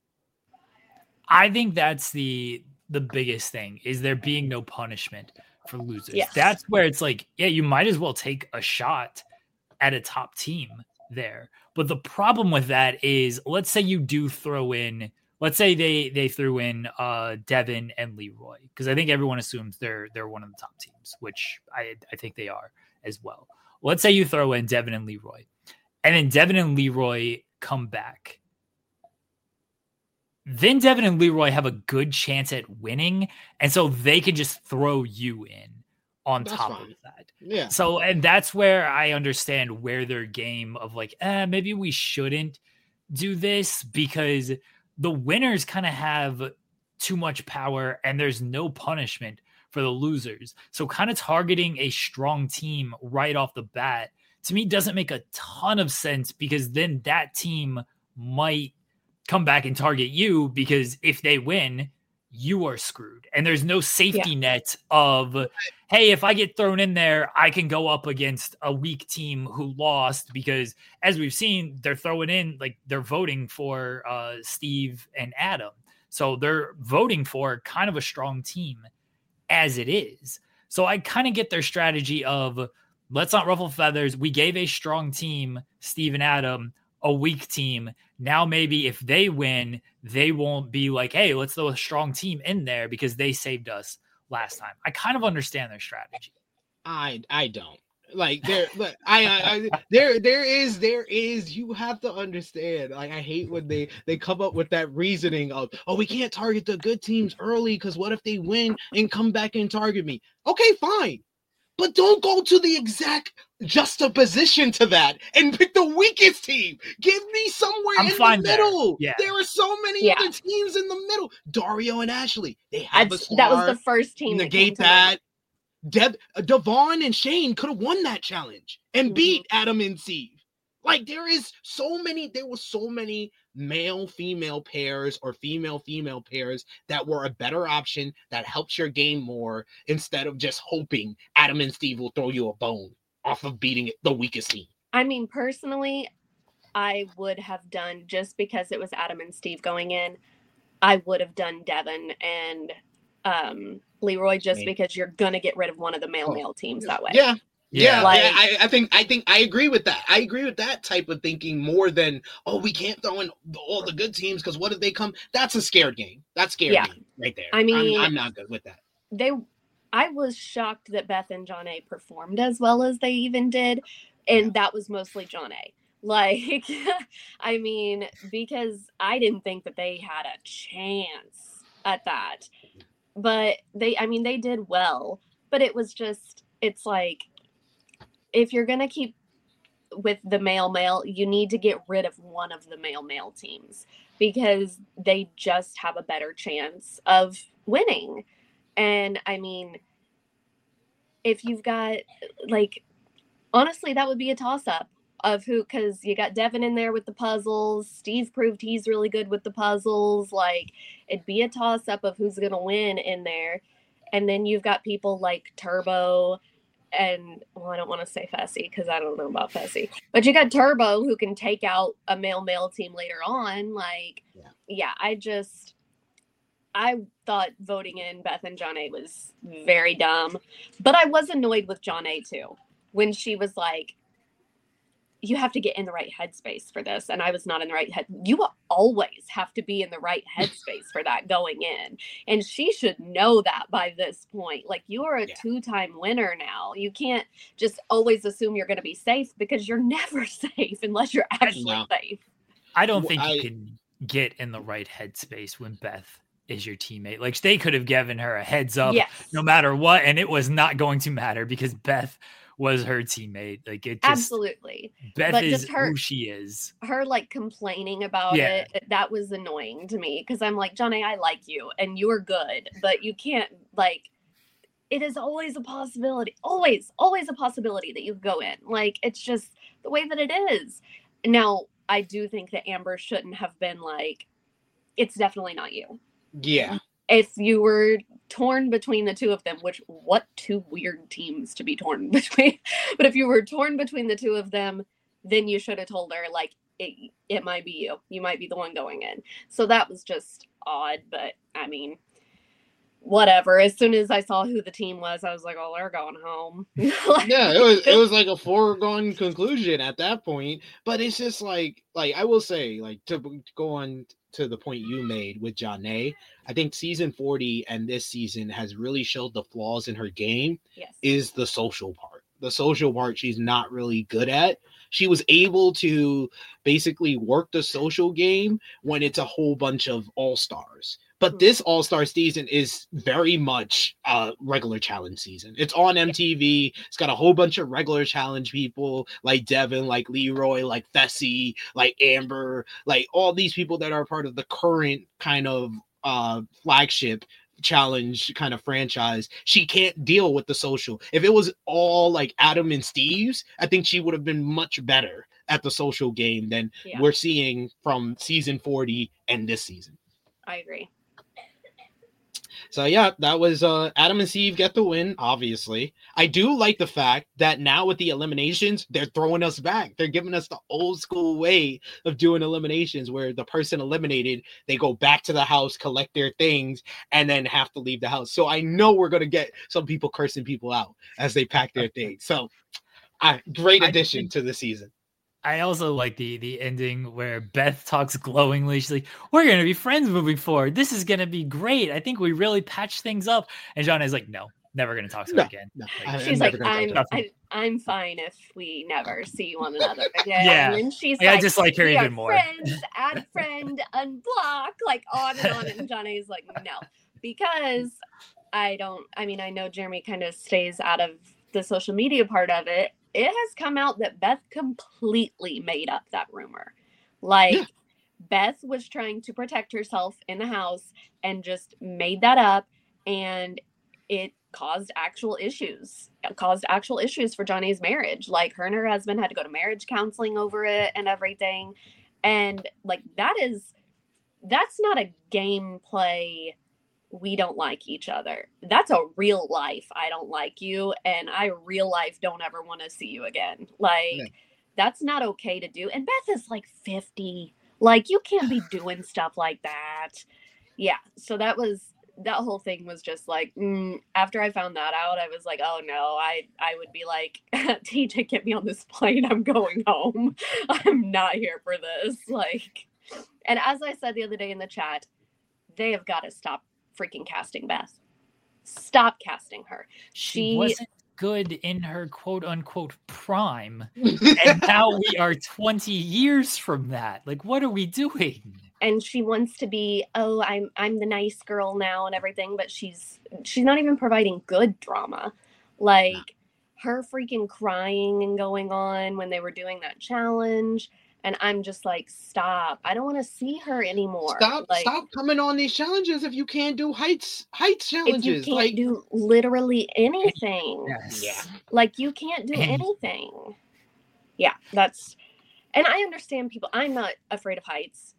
I think that's the the biggest thing is there being no punishment for losers. Yes. That's where it's like, yeah, you might as well take a shot at a top team there. But the problem with that is, let's say you do throw in, let's say they they threw in uh, Devin and Leroy, because I think everyone assumes they're they're one of the top teams, which I I think they are as well. Let's say you throw in Devin and Leroy. And then Devin and Leroy come back. Then Devin and Leroy have a good chance at winning. And so they can just throw you in on That's top fine. of that. Yeah. So, and that's where I understand where their game of like, eh, maybe we shouldn't do this because the winners kind of have too much power and there's no punishment for the losers. So kind of targeting a strong team right off the bat to me doesn't make a ton of sense because then that team might come back and target you because if they win, you are screwed. And there's no safety yeah. net of, hey, if I get thrown in there, I can go up against a weak team who lost because as we've seen, they're throwing in, like they're voting for uh, Steve and Adam. So they're voting for kind of a strong team as it is. So I kind of get their strategy of, let's not ruffle feathers. We gave a strong team, Steve and Adam, a weak team. Now maybe if they win, they won't be like, hey, let's throw a strong team in there because they saved us last time. I kind of understand their strategy. I I don't. Like there look, I, I, I there there is there is you have to understand. Like I hate when they they come up with that reasoning of, oh, we can't target the good teams early because what if they win and come back and target me? Okay, fine. But don't go to the exact juxtaposition to that and pick the weakest team. Give me somewhere I'm in fine the middle. There. Yeah. There are so many yeah. other teams in the middle. Dario and Ashley, they have That's, a star. that was the first team. Negate that. Deb, Devon and Shane could have won that challenge and mm-hmm. beat Adam and Steve. Like there is so many, there were so many male-female pairs or female-female pairs that were a better option that helps your game more instead of just hoping Adam and Steve will throw you a bone off of beating the weakest team. I mean, personally, I would have done, just because it was Adam and Steve going in, I would have done Devin and um, Leroy just Maybe. because you're going to get rid of one of the male-male teams that way. Yeah. Yeah, like, I, I think I think I agree with that. I agree with that type of thinking more than, oh, we can't throw in all the good teams because what if they come? That's a scared game. That's scared yeah. game right there. I mean, I'm, I'm not good with that. They, I was shocked that Beth and Janae performed as well as they even did, and that was mostly Janae. Like, I mean, because I didn't think that they had a chance at that, but they, I mean, they did well, but it was just, it's like, if you're going to keep with the male male, you need to get rid of one of the male male teams because they just have a better chance of winning. And I mean, if you've got, like, honestly, that would be a toss up of who, because you got Devin in there with the puzzles. Steve proved he's really good with the puzzles. Like, it'd be a toss up of who's going to win in there. And then you've got people like Turbo and, well, I don't want to say Fessy because I don't know about Fessy, but you got Turbo who can take out a male male team later on. Like, yeah, yeah I just, I thought voting in Beth and Janae was very dumb, but I was annoyed with Janae too when she was like, you have to get in the right headspace for this. And I was not in the right head. You always have to be in the right headspace for that going in. And she should know that by this point. Like, you are a yeah. two-time winner now. You can't just always assume you're going to be safe, because you're never safe unless you're actually no. safe. I don't think I, you can get in the right headspace when Beth is your teammate. Like, they could have given her a heads up yes. no matter what, and it was not going to matter because Beth was her teammate. Like, it just, absolutely. Beth but is just her, who she is. Her like complaining about yeah. it, that was annoying to me, because I'm like, Johnny, I like you and you are good, but you can't, like, it is always a possibility, always, always a possibility that you go in. Like, it's just the way that it is. Now, I do think that Amber shouldn't have been like, it's definitely not you. Yeah. If you were torn between the two of them, which what two weird teams to be torn between, but if you were torn between the two of them, then you should have told her, like, it, it might be you. You might be the one going in. So that was just odd, but I mean, whatever. As soon as I saw who the team was, I was like, oh, they're going home. Like, yeah, it was it was like a foregone conclusion at that point. But it's just like, like I will say, like, to go on to the point you made with Janae, I think season forty and this season has really showed the flaws in her game. Yes. Is the social part. The social part she's not really good at. She was able to basically work the social game when it's a whole bunch of all-stars. But this all-star season is very much a regular challenge season. It's on M T V. It's got a whole bunch of regular challenge people like Devin, like Leroy, like Fessy, like Amber, like all these people that are part of the current kind of uh, flagship challenge kind of franchise. She can't deal with the social. If it was all like Adam and Steve's, I think she would have been much better at the social game than yeah. we're seeing from season forty and this season. I agree. So yeah, that was uh, Adam and Steve get the win, obviously. I do like the fact that now with the eliminations, they're throwing us back. They're giving us the old school way of doing eliminations where the person eliminated, they go back to the house, collect their things, and then have to leave the house. So I know we're going to get some people cursing people out as they pack their things. So uh, great addition think- to the season. I also like the the ending where Beth talks glowingly. She's like, we're going to be friends moving forward. This is going to be great. I think we really patched things up. And John is like, no, never going to talk to no, her again. No, like, she's like, I'm I, I'm fine if we never see one another again. Yeah. And then she's like, like, I just like her we even are more. Friends, add friend, unblock, like on and on. And Johnny's like, no, because I don't, I mean, I know Jeremy kind of stays out of the social media part of it. It has come out that Beth completely made up that rumor. Like, yeah. Beth was trying to protect herself in the house and just made that up, and it caused actual issues. It caused actual issues for Johnny's marriage. Like, her and her husband had to go to marriage counseling over it and everything. And, like, that is, that's not a gameplay we don't like each other. That's a real life I don't like you, and I real life don't ever want to see you again. Like, yeah. That's not okay to do. And Beth is like fifty. Like, you can't be doing stuff like that. Yeah. So that was, that whole thing was just like, mm, after I found that out, I was like, oh no, I, I would be like, T J, get me on this plane. I'm going home. I'm not here for this. Like, and as I said the other day in the chat, they have got to stop freaking casting Beth. Stop casting her. She, she wasn't good in her quote unquote prime. And now we are twenty years from that. Like, what are we doing? And she wants to be, oh, I'm I'm the nice girl now and everything, but she's she's not even providing good drama. Like, her freaking crying and going on when they were doing that challenge. And I'm just like, stop. I don't want to see her anymore. Stop like, stop coming on these challenges if you can't do heights heights challenges. If you can't like, do literally anything. Yes. Yeah. Like, you can't do anything. Yeah, that's, and I understand people. I'm not afraid of heights.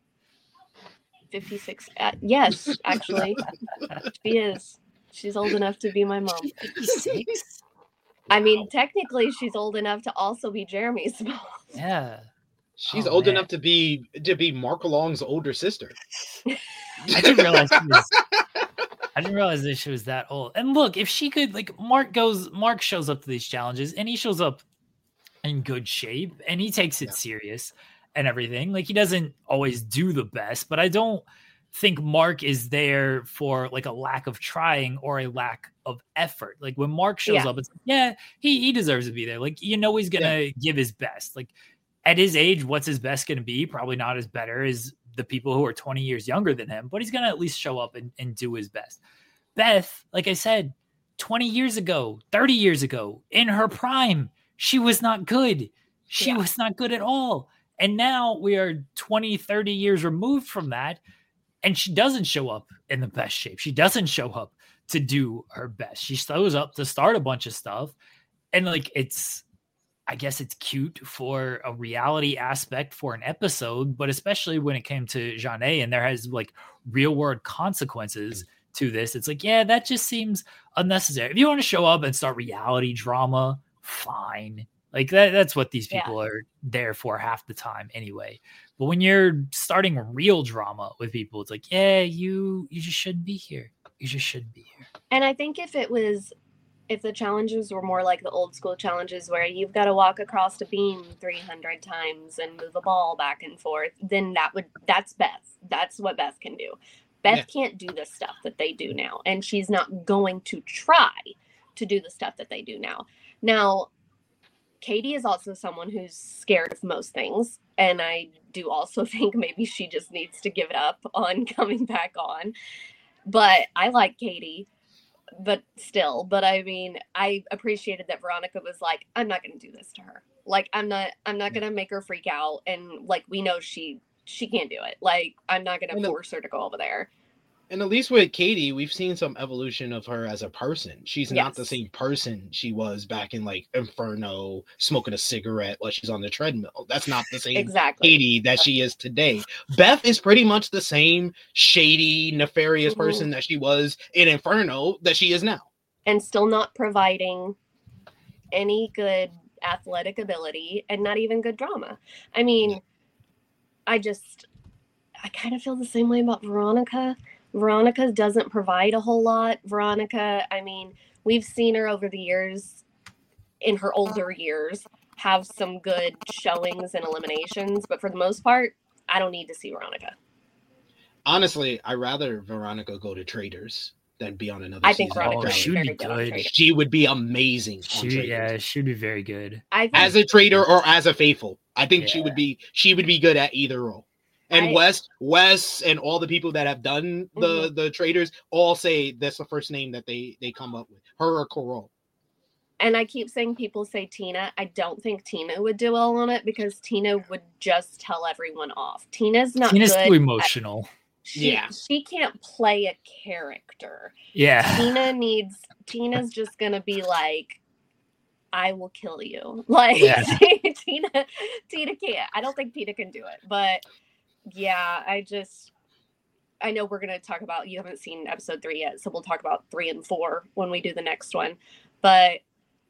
fifty-six. Uh, yes, actually. She is. She's old enough to be my mom. fifty-six? I mean, technically, she's old enough to also be Jeremy's mom. Yeah. She's oh, old man. enough to be to be Mark Long's older sister. I didn't realize she was, I didn't realize that she was that old. And look, if she could, like, Mark goes, Mark shows up to these challenges, and he shows up in good shape and he takes it Yeah. serious and everything. Like he doesn't always do the best, but I don't think Mark is there for like a lack of trying or a lack of effort. Like when Mark shows Yeah. up, it's like, yeah, he, he deserves to be there. Like, you know, he's going to give his best. Like at his age, what's his best going to be? Probably not as better as the people who are twenty years younger than him, but he's going to at least show up and, and do his best. Beth, like I said, twenty years ago, thirty years ago, in her prime, she was not good. She Yeah. was not good at all. And now we are twenty, thirty years removed from that. And she doesn't show up in the best shape. She doesn't show up to do her best. She shows up to start a bunch of stuff. And like, it's, I guess it's cute for a reality aspect for an episode, but especially when it came to Janae and there has like real world consequences to this. It's like, yeah, that just seems unnecessary. If you want to show up and start reality drama, fine. Like that, that's what these Yeah. people are there for half the time anyway. But when you're starting real drama with people, it's like, yeah, you you just shouldn't be here. You just shouldn't be here. And I think if it was, if the challenges were more like the old school challenges where you've got to walk across a beam three hundred times and move a ball back and forth, then that would, that's Beth. That's what Beth can do. Beth Yeah. can't do the stuff that they do now. And she's not going to try to do the stuff that they do now. Now, Katie is also someone who's scared of most things. And I do also think maybe she just needs to give it up on coming back on. But I like Katie, but still, but I mean, I appreciated that Veronica was like, I'm not going to do this to her. Like, I'm not, I'm not going to make her freak out. And like, we know she, she can't do it. Like, I'm not going And to the- force her to go over there. And at least with Katie, we've seen some evolution of her as a person. She's not the Yes. same person she was back in like Inferno, smoking a cigarette while she's on the treadmill. That's not the same Exactly. Katie that she is today. Beth is pretty much the same shady, nefarious Mhm. person that she was in Inferno that she is now. And still not providing any good athletic ability and not even good drama. I mean, I just, I kind of feel the same way about Veronica. Veronica doesn't provide a whole lot. Veronica, I mean, we've seen her over the years, in her older years, have some good showings and eliminations, but for the most part, I don't need to see Veronica. Honestly, I'd rather Veronica go to Traders than be on another I think season. of Veronica Oh, is she Challenge. would be very good on good. Traders. She would be amazing on She, Traders. yeah, she'd be very good. I think As a trader or as a faithful. I think she Yeah. would be she would be good at either role. And I- Wes, Wes, and all the people that have done the the traders all say that's the first name that they they come up with. Her or Corral. And I keep saying people say Tina. I don't think Tina would do well on it because Tina would just tell everyone off. Tina's not Tina's good. too at- emotional. she, Yeah. she can't play a character. Yeah. Tina needs. Tina's just gonna be like, I will kill you. Like Yeah. Tina. Tina can't. I don't think Tina can do it. But yeah, I just. I know we're gonna talk about. You haven't seen episode three yet, so we'll talk about three and four when we do the next one. But.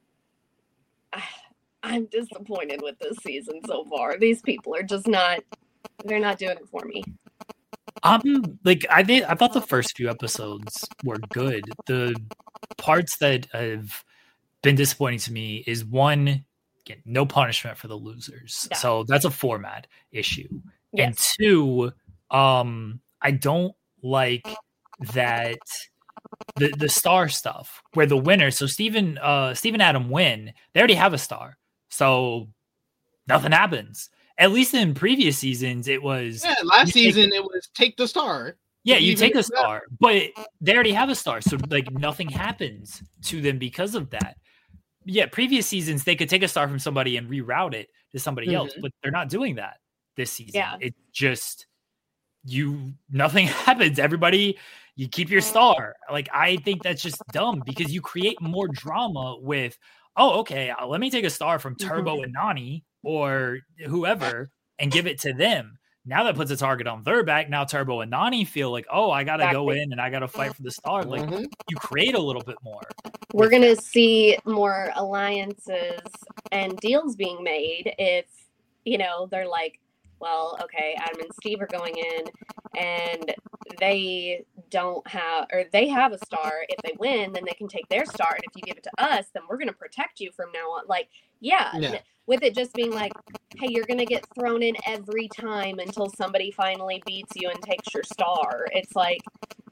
I'm disappointed with this season so far. These people are just not, they're not doing it for me. I'm like I did. I thought the first few episodes were good. The parts that have been disappointing to me is one, again, no punishment for the losers. Yeah. So that's a format issue. And Yes. two, um, I don't like that the the star stuff where the winner. So Stephen, uh, Stephen Adam win. They already have a star, so nothing happens. At least in previous seasons, it was Yeah, last you take- season it was take the star. yeah, you Even take a if that- star, but they already have a star, so like nothing happens to them because of that. Yeah, previous seasons they could take a star from somebody and reroute it to somebody else, Mhm. but they're not doing that this season. Yeah. It's just you nothing happens. Everybody, you keep your star. Like I think that's just dumb because you create more drama with, oh, okay, uh, let me take a star from Turbo and Nani or whoever and give it to them. Now that puts a target on their back. Now Turbo and Nani feel like, oh, I gotta go Exactly. in and I gotta fight for the star. Like Mhm. you create a little bit more. We're going to see more alliances and deals being made if, you know, they're like, well, okay, Adam and Steve are going in and they don't have, or they have a star. If they win, then they can take their star. And if you give it to us, then we're going to protect you from now on. Like, yeah, Yeah. with it just being like, hey, you're going to get thrown in every time until somebody finally beats you and takes your star. It's like,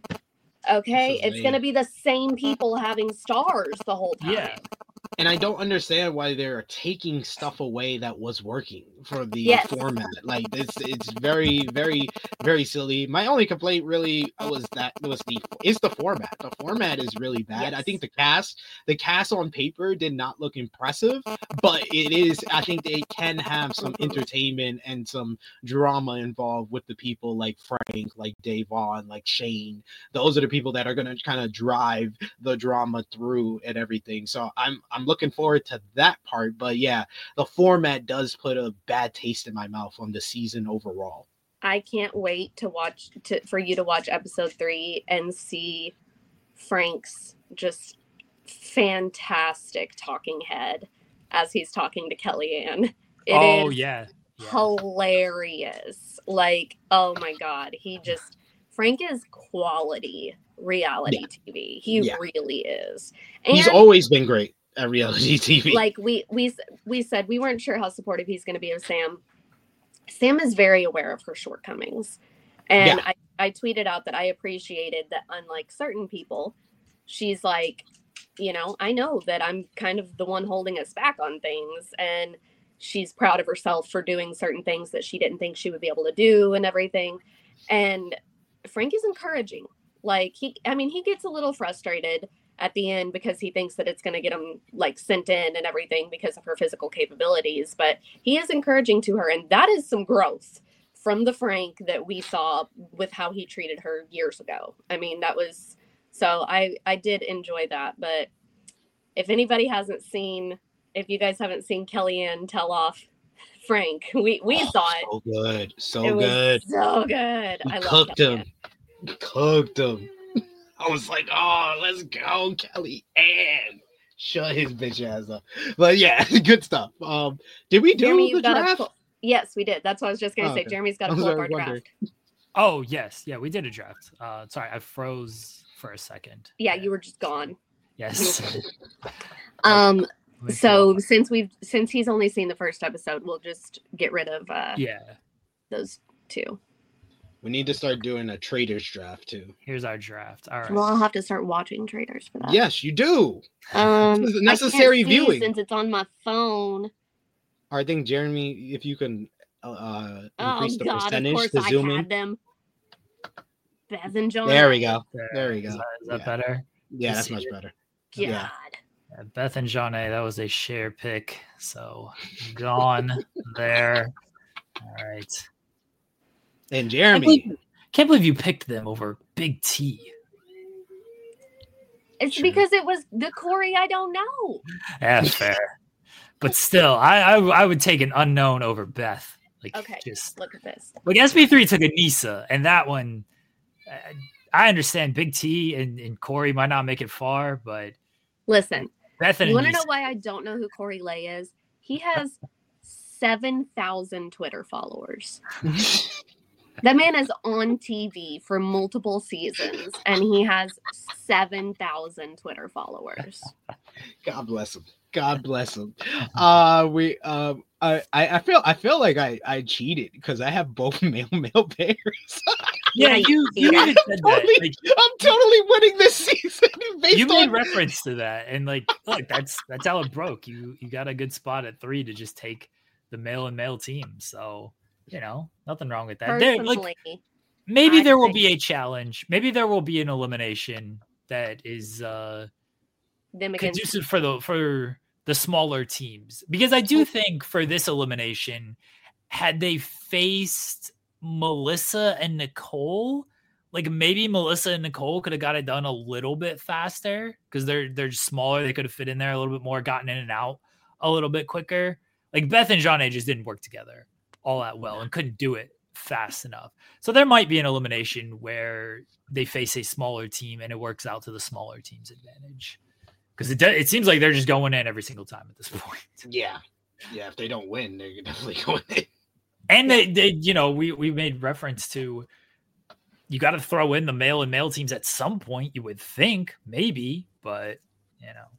okay, This is it's lame. going to be the same people having stars the whole time. Yeah. And I don't understand why they're taking stuff away that was working for the Yes. format. Like it's it's very very very silly. My only complaint really was that was the is the format. The format is really bad. I Yes. think the cast the cast on paper did not look impressive, but it is. I think they can have some entertainment and some drama involved with the people like Frank, like Davon, like Shane. Those are the people that are going to kind of drive the drama through and everything. So I'm I'm looking forward to that part. But yeah, the format does put a bad taste in my mouth on the season overall. I can't wait to watch to for you to watch episode three and see Frank's just fantastic talking head as he's talking to Kellyanne. It oh is yeah. yeah. hilarious. Like, oh my god, he just Frank is quality reality T V. He Yeah. really is. And He's always been great at reality T V. like we we we said we weren't sure how supportive he's going to be of Sam. Sam is very aware of her shortcomings. And Yeah. I, I tweeted out that I appreciated that unlike certain people, she's like, you know, I know that I'm kind of the one holding us back on things. And she's proud of herself for doing certain things that she didn't think she would be able to do and everything. And Frank is encouraging. Like he, I mean, he gets a little frustrated at the end because he thinks that it's going to get him like sent in and everything because of her physical capabilities. But he is encouraging to her. And that is some growth from the Frank that we saw with how he treated her years ago. I mean, that was, so I, I did enjoy that. But if anybody hasn't seen, if you guys haven't seen Kellyanne tell off Frank, we, we Oh, saw it. so good, so It was good. so good. He I love cooked him, Kellyanne. cooked him. I was like, oh, let's go, Kelly, and shut his bitch ass up. But yeah, good stuff. Um, did we do Jeremy, the you've got to draft? pull, yes, we did. That's what I was just going to Oh, say. okay. Jeremy's got I to was pull up our wondering. draft. Oh yes, yeah, we did a draft. Uh, sorry, I froze for a second. Yeah, you were just gone. Yes. Um, Let me so pull- since we've since he's only seen the first episode, we'll just get rid of uh, yeah, those two. We need to start doing a traders draft too. here's our draft. All right. Well, I'll have to start watching Traders for that. Yes, you do. Um, This is I necessary can't see viewing. since it's on my phone. I think Jeremy, if you can uh, Oh increase the God! Of percentage course, to I zoom had in. them. Beth and John. There we go. There we Is go. that, is that Yeah. better? Yeah, You that's see much it? better. God. Yeah. Yeah, Beth and John A, that was a share pick. So gone there. All right. And Can't Jeremy, believe, can't believe you picked them over Big T. It's Sure. because it was the Corey I don't know. That's fair. But still, I, I I would take an unknown over Beth. Like Okay. just Look at this. like S B three took a Nisa, and that one, uh, I understand Big T and, and Corey might not make it far, but Listen, Beth and you want to Anissa- know why I don't know who Corey Lay is? He has seven thousand Twitter followers. That man is on T V for multiple seasons, and he has seven thousand Twitter followers. God bless him. God bless him. Uh, we um, I I I feel I feel like I I cheated because I have both male male pairs. yeah, Yeah, you you yeah. even said that. Totally- Like, I'm totally winning this season based you made on reference to that, and like, look, that's that's how it broke. You you got a good spot at three to just take the male and male team. So you know, nothing wrong with that. There, Personally, like, maybe I there will think- be a challenge. Maybe there will be an elimination that is uh them against conducive for the for the smaller teams, because I do think for this elimination, had they faced Melissa and Nicole, like maybe Melissa and Nicole could have got it done a little bit faster because they're they're just smaller. They could have fit in there a little bit more, gotten in and out a little bit quicker. Like Beth and Jeanne just didn't work together all that well and couldn't do it fast enough. So there might be an elimination where they face a smaller team and it works out to the smaller team's advantage. Because it, it seems like they're just going in every single time at this point. yeah yeah. If they don't win, they're definitely going in. And they, they you know, we, we made reference to you got to throw in the male and male teams at some point. You would think maybe, but you know.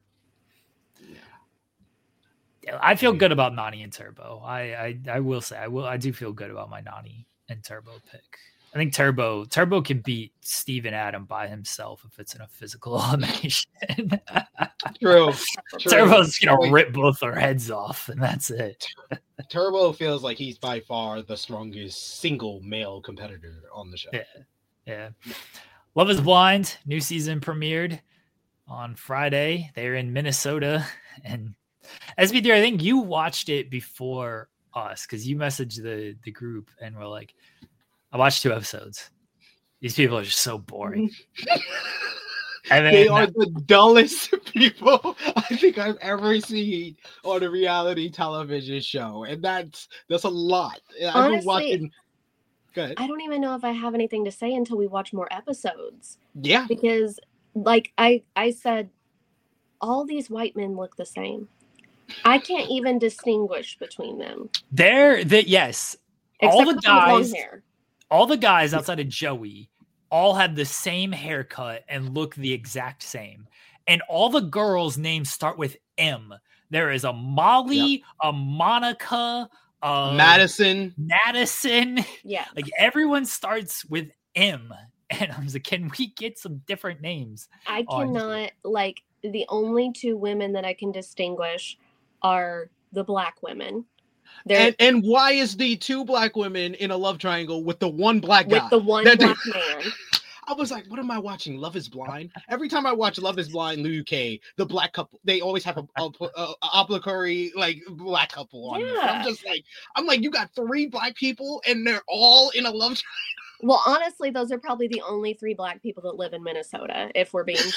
I feel good about Nani and Turbo. I, I I will say I will I do feel good about my Nani and Turbo pick. I think Turbo Turbo can beat Steve and Adam by himself if it's in a physical elimination. True. True. Turbo's gonna rip both their heads off, and that's it. Turbo feels like he's by far the strongest single male competitor on the show. Yeah, yeah. Love is Blind new season premiered on Friday. They're in Minnesota, and S B D, I think you watched it before us because you messaged the the group and were like, I watched two episodes. These people are just so boring. And then, they are the dullest people I think I've ever seen on a reality television show. And that's that's a lot. I've Honestly, been watching. Good. I don't even know if I have anything to say until we watch more episodes. Yeah. Because like I I said, all these white men look the same. I can't even distinguish between them. they're the yes. Except all the for long guys hair. all the guys outside of Joey all have the same haircut and look the exact same. And all the girls' names start with M. There is a Molly, Yep. a Monica, a Madison. Yeah. Madison. Like everyone starts with M. And I was like, can we get some different names? I on here? cannot like the only two women that I can distinguish are the black women. They're And and why is the two black women in a love triangle with the one black guy? with the one That- black man. I was like, what am I watching? Love is Blind. Every time I watch Love is Blind in the U K, the black couple, they always have a, a, a, a obligatory like black couple on. Yeah. I'm Yeah. just like, I'm like, you got three black people and they're all in a love triangle. Well, honestly, those are probably the only three black people that live in Minnesota, if we're being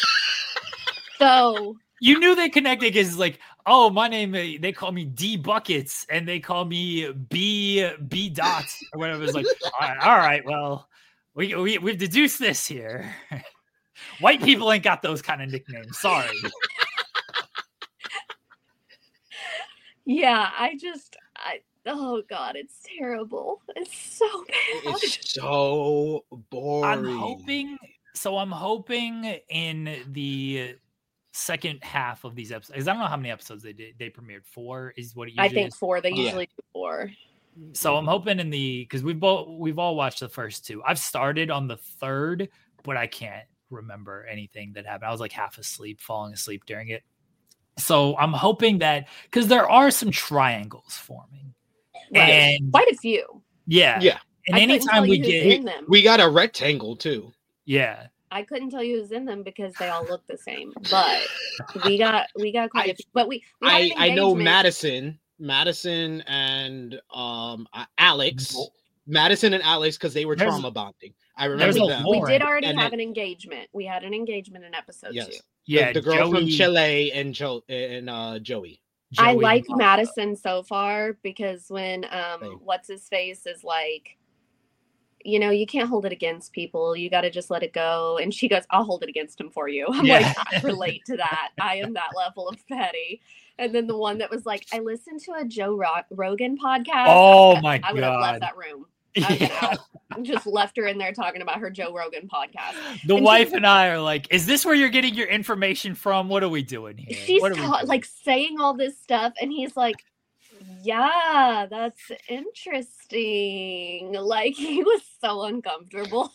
so. You knew they connected because like, oh, my name, uh, they call me D Buckets and they call me B B Dots or whatever. It's like, all right, all right, well, we, we, we've deduced this here. White people ain't got those kind of nicknames. Sorry. Yeah, I just, I oh god, it's terrible. It's so bad. It's so boring. I'm hoping, so I'm hoping in the second half of these episodes, because I don't know how many episodes they did. They premiered four is what it usually I think is. four. They Yeah. usually do four. So I'm hoping in the because we've both we've all watched the first two. I've started on the third, but I can't remember anything that happened. I was like half asleep, falling asleep during it. So I'm hoping that because there are some triangles forming, Right. and Quite a few. yeah, Yeah. And I couldn't anytime tell we you who's get in them. We got a rectangle too. yeah, I couldn't tell you who's in them because they all look the same. But we got we got quite I- a few. But we, we had I an I know engagement. Madison, Madison and um uh, Alex, Well, Madison and Alex because they were there's- trauma bonding. I there's remember a them. lot. We Lauren. did already And have then- an engagement. We had an engagement in episode Yes. two. yeah. the, the girl from Joey- Chile and Joe and uh Joey. I Joey like and- Madison so far because when um Same. what's his face is like, you know, you can't hold it against people. You got to just let it go. And she goes, "I'll hold it against him for you." I'm Yeah. like, I relate to that. I am that level of petty. And then the one that was like, I listened to a Joe Ro- Rogan podcast. Oh my I would have left god! that room. I was Yeah. out. Just left her in there talking about her Joe Rogan podcast. The And wife she's- and I are like, "Is this where you're getting your information from? What are we doing here?" She's What are we ta- doing? like saying all this stuff, and he's like, "Yeah, that's interesting." Like he was so uncomfortable.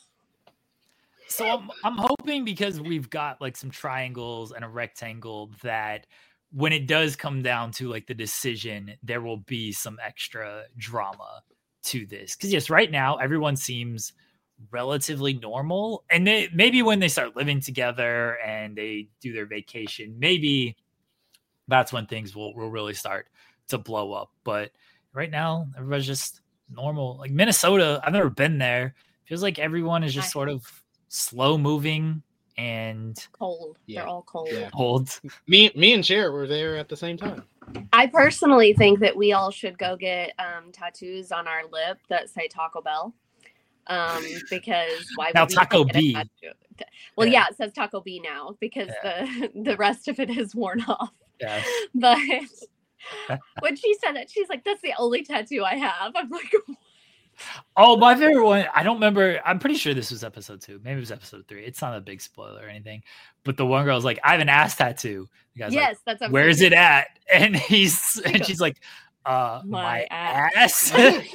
So I'm I'm hoping because we've got like some triangles and a rectangle that when it does come down to like the decision, there will be some extra drama to this. Because yes, right now everyone seems relatively normal, and they, maybe when they start living together and they do their vacation, maybe that's when things will, will really start to blow up. But right now, everybody's just normal. Like Minnesota, I've never been there. Feels like everyone is just I sort of slow moving and Cold. Yeah. They're all cold. Yeah. old. Me me and Cher were there at the same time. I personally think that we all should go get um, tattoos on our lip that say Taco Bell. Um, because why Now would we Taco get a B. tattoo? Well, Yeah. yeah. It says Taco B now because the the rest of it is worn off. Yes. But when she said it, she's like, "That's the only tattoo I have." I'm like, Oh, my favorite one. I don't remember. I'm pretty sure this was episode two. Maybe it was episode three. It's not a big spoiler or anything. But the one girl's like, I have an ass tattoo. The guy's Yes, like, that's where's it absolutely- at? And he's and goes, she's like, uh, My my, ass. ass.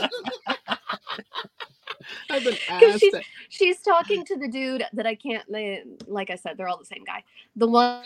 I've been Because asked she's that. she's talking to the dude that I can't. They, like I said, they're all the same guy. The one.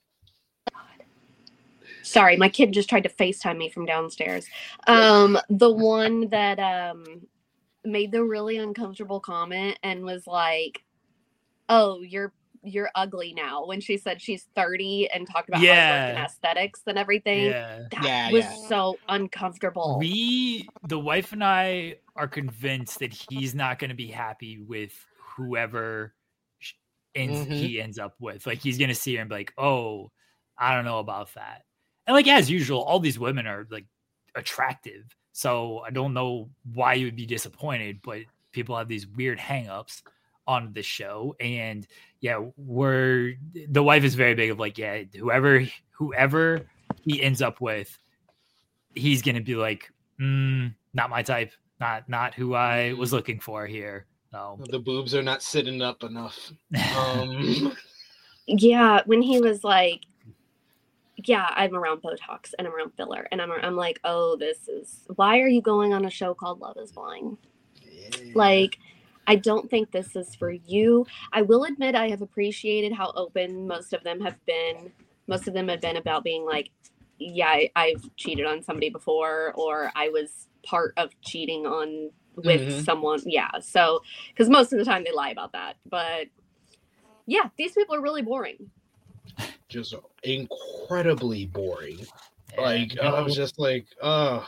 Sorry, my kid just tried to FaceTime me from downstairs. Um, the one that um made the really uncomfortable comment and was like, "Oh, you're you're ugly now." When she said she's thirty and talked about hard work and Yeah. aesthetics and everything, Yeah. that Yeah, was yeah. so uncomfortable. We, the wife and I, are convinced that he's not going to be happy with whoever sh- ends, Mhm. he ends up with. Like, he's going to see her and be like, oh, I don't know about that. And like, as usual, all these women are like attractive. So I don't know why you would be disappointed, but people have these weird hangups on the show. And yeah, we're, the wife is very big of like, yeah, whoever, whoever he ends up with, he's going to be like, mm, not my type, not, not who I was looking for here. So, The boobs are not sitting up enough. Um, Yeah, when he was like, yeah, I'm around Botox and I'm around filler, and I'm I'm like, oh, this is why are you going on a show called Love Is Blind? Like, I don't think this is for you. I will admit I have appreciated how open most of them have been. Most of them have been about being like, yeah, I, I've cheated on somebody before, or I was part of cheating on with Mhm. someone. Yeah, so because most of the time they lie about that, but yeah, these people are really boring. just incredibly boring. yeah, Like you I know, was just like, oh,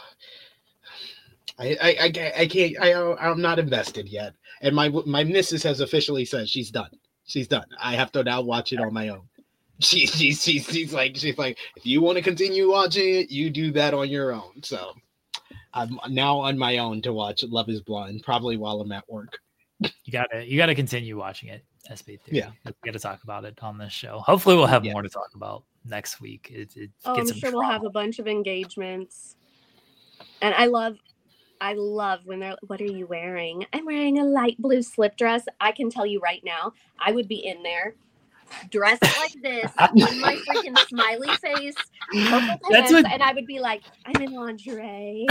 I, I, I, can't- I can't. I, I'm not invested yet. And my my missus has officially said she's done. She's done. I have to now watch it on my own. She, she, she she's like, she's like, if you want to continue watching it, you do that on your own. So I'm now on my own to watch Love Is Blind, probably while I'm at work. you gotta, you gotta continue watching it. S B three. Yeah. We got to talk about it on this show. Hopefully we'll have Yeah. more to talk about next week. It, it Oh, gets I'm some sure we'll have a bunch of engagements. And I love, I love when they're, what are you wearing? I'm wearing a light blue slip dress. I can tell you right now, I would be in there dressed like this with my freaking smiley face, purple That's pants, what- and I would be like, I'm in lingerie.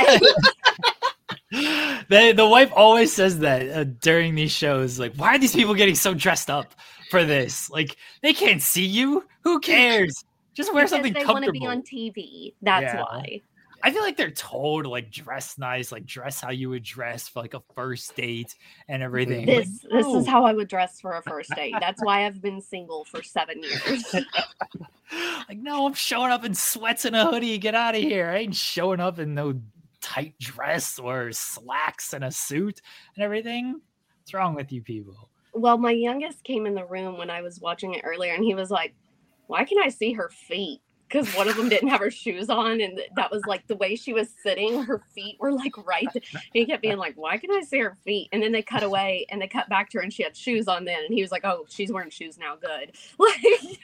the the wife always says that uh, during these shows. Like, why are these people getting so dressed up for this? Like, they can't see you. Who cares? Just wear Because something they want to comfortable. be on T V. That's Yeah. why. I feel like they're told to like dress nice, like dress how you would dress for like a first date and everything. Like, This this no. is how I would dress for a first date. That's why I've been single for seven years. Like, no, I'm showing up in sweats and a hoodie. Get out of here. I ain't showing up in no tight dress or slacks and a suit and everything. What's wrong with you people? Well, my youngest came in the room when I was watching it earlier, and he was like, "Why can I see her feet?" Because one of them didn't have her shoes on, and that was like the way she was sitting. Her feet were like right. th- And he kept being like, "Why can I see her feet?" And then they cut away, and they cut back to her, and she had shoes on then, and he was like, "Oh, she's wearing shoes now. Good." Like,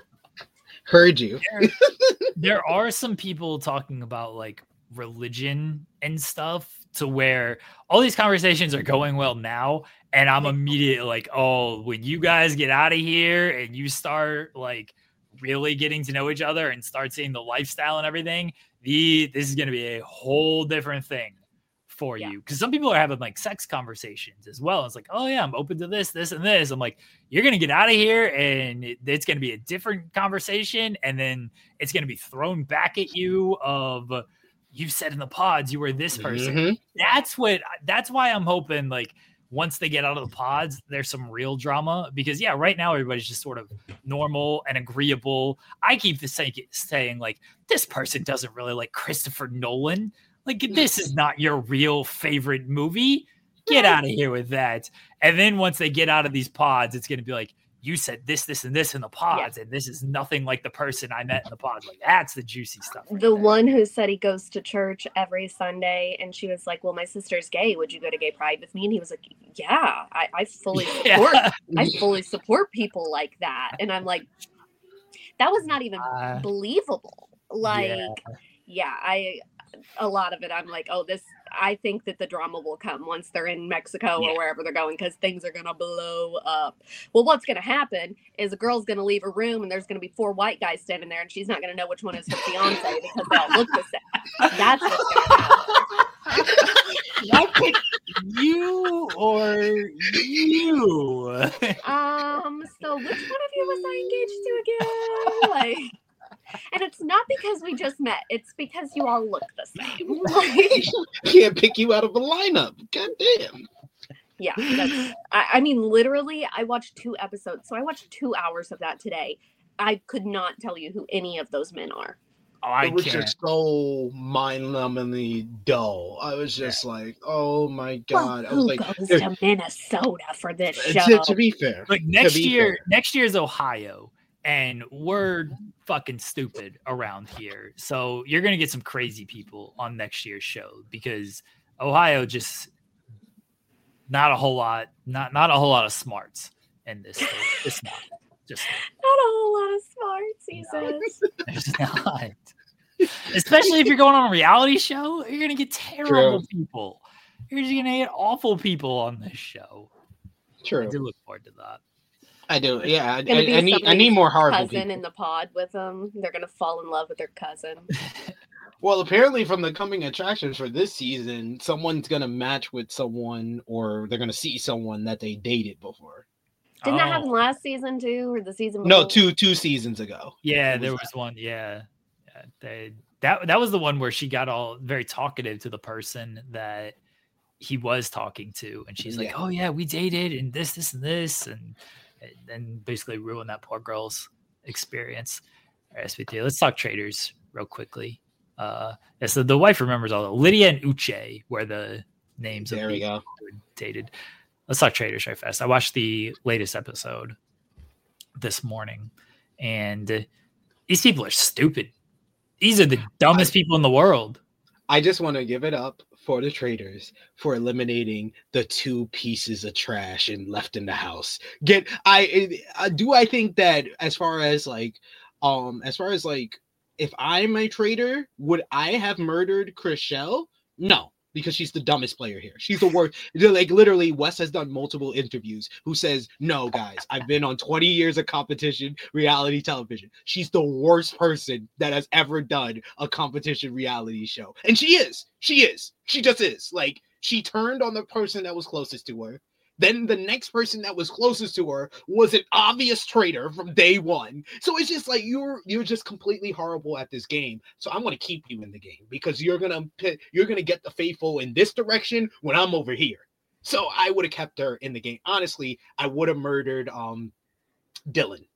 Heard you. There, there are some people talking about like religion and stuff to where all these conversations are going well now. And I'm immediately like, oh, when you guys get out of here and you start like really getting to know each other and start seeing the lifestyle and everything, the this is going to be a whole different thing for Yeah. you. Because some people are having like sex conversations as well. It's like, oh yeah, I'm open to this, this, and this. I'm like, you're going to get out of here and it, it's going to be a different conversation. And then it's going to be thrown back at you of, you said in the pods you were this person. Mhm. That's what, that's why I'm hoping like once they get out of the pods, there's some real drama because yeah, right now everybody's just sort of normal and agreeable. I keep the saying, saying like, this person doesn't really like Christopher Nolan. Like, this is not your real favorite movie. Get out of here with that. And then once they get out of these pods, it's going to be like, you said this, this, and this in the pods, and this is nothing like the person I met in the pods. Like, that's the juicy stuff. right the there. one who said he goes to church every Sunday, and she was like, "Well, my sister's gay. Would you go to gay pride with me?" And he was like, "Yeah, I, I fully support. Yeah. I fully support people like that." And I'm like, that was not even Uh, believable. Like, yeah. I a lot of it. I'm like, oh, this. I think that the drama will come once they're in Mexico Yeah. or wherever they're going, because things are going to blow up. Well, what's going to happen is a girl's going to leave a room and there's going to be four white guys standing there and she's not going to know which one is her fiance because they all look the same. That's what's going to happen. I pick you or you. Um, so which one of you was I engaged to again? Like, and it's not because we just met. It's because you all look the same. Like, Can't pick you out of a lineup. God damn. yeah, that's, I, I mean, literally, I watched two episodes. So I watched two hours of that today. I could not tell you who any of those men are. Oh, I It was can't. just so mind-numbingly dull. I was just like, oh my god. Well, I was who like, goes there- to Minnesota for this to, show? to be fair, Like next be year, fair. next year's Ohio, and we're fucking stupid around here. So you're gonna get some crazy people on next year's show because Ohio just not a whole lot, not not a whole lot of smarts in this state. It's not just Not a whole lot of smarts, he says. there's not. Especially if you're going on a reality show, you're gonna get terrible True. people. You're just gonna get awful people on this show. I True. do look forward to that. I do. Yeah, I, Gonna be I, I need. I somebody's need more horrible cousin people. in the pod with them. They're gonna fall in love with their cousin. Well, apparently, from the coming attractions for this season, someone's gonna match with someone, or they're gonna see someone that they dated before. Didn't that Oh. happen last season too, or the season before? No, two two seasons ago. Yeah, What there was was one. Yeah, yeah they, that that was the one where she got all very talkative to the person that he was talking to, and she's like, Yeah. "Oh yeah, we dated, and this, this, and this," and and then basically ruined that poor girl's experience. All right, S V T, let's talk traders real quickly. Uh, yeah, so the wife remembers all. Lydia and Uche were the names There of we the go. who had dated. Let's talk traders right fast. I watched the latest episode this morning, and these people are stupid. These are the dumbest people in the world. I just want to give it up for the traders for eliminating the two pieces of trash and left in the house. Get I, I do I think that as far as like um as far as like if I'm a trader, would I have murdered Chriselle? No, because she's the dumbest player here. She's the worst. Like literally, Wes has done multiple interviews who says, no, guys, I've been on twenty years of competition reality television. She's the worst person that has ever done a competition reality show. And she is. She is. She just is. Like, she turned on the person that was closest to her. Then the next person that was closest to her was an obvious traitor from day one. So it's just like you're you're just completely horrible at this game. So I'm going to keep you in the game because you're gonna you're gonna get the faithful in this direction when I'm over here. So I would have kept her in the game. Honestly, I would have murdered um Dylan.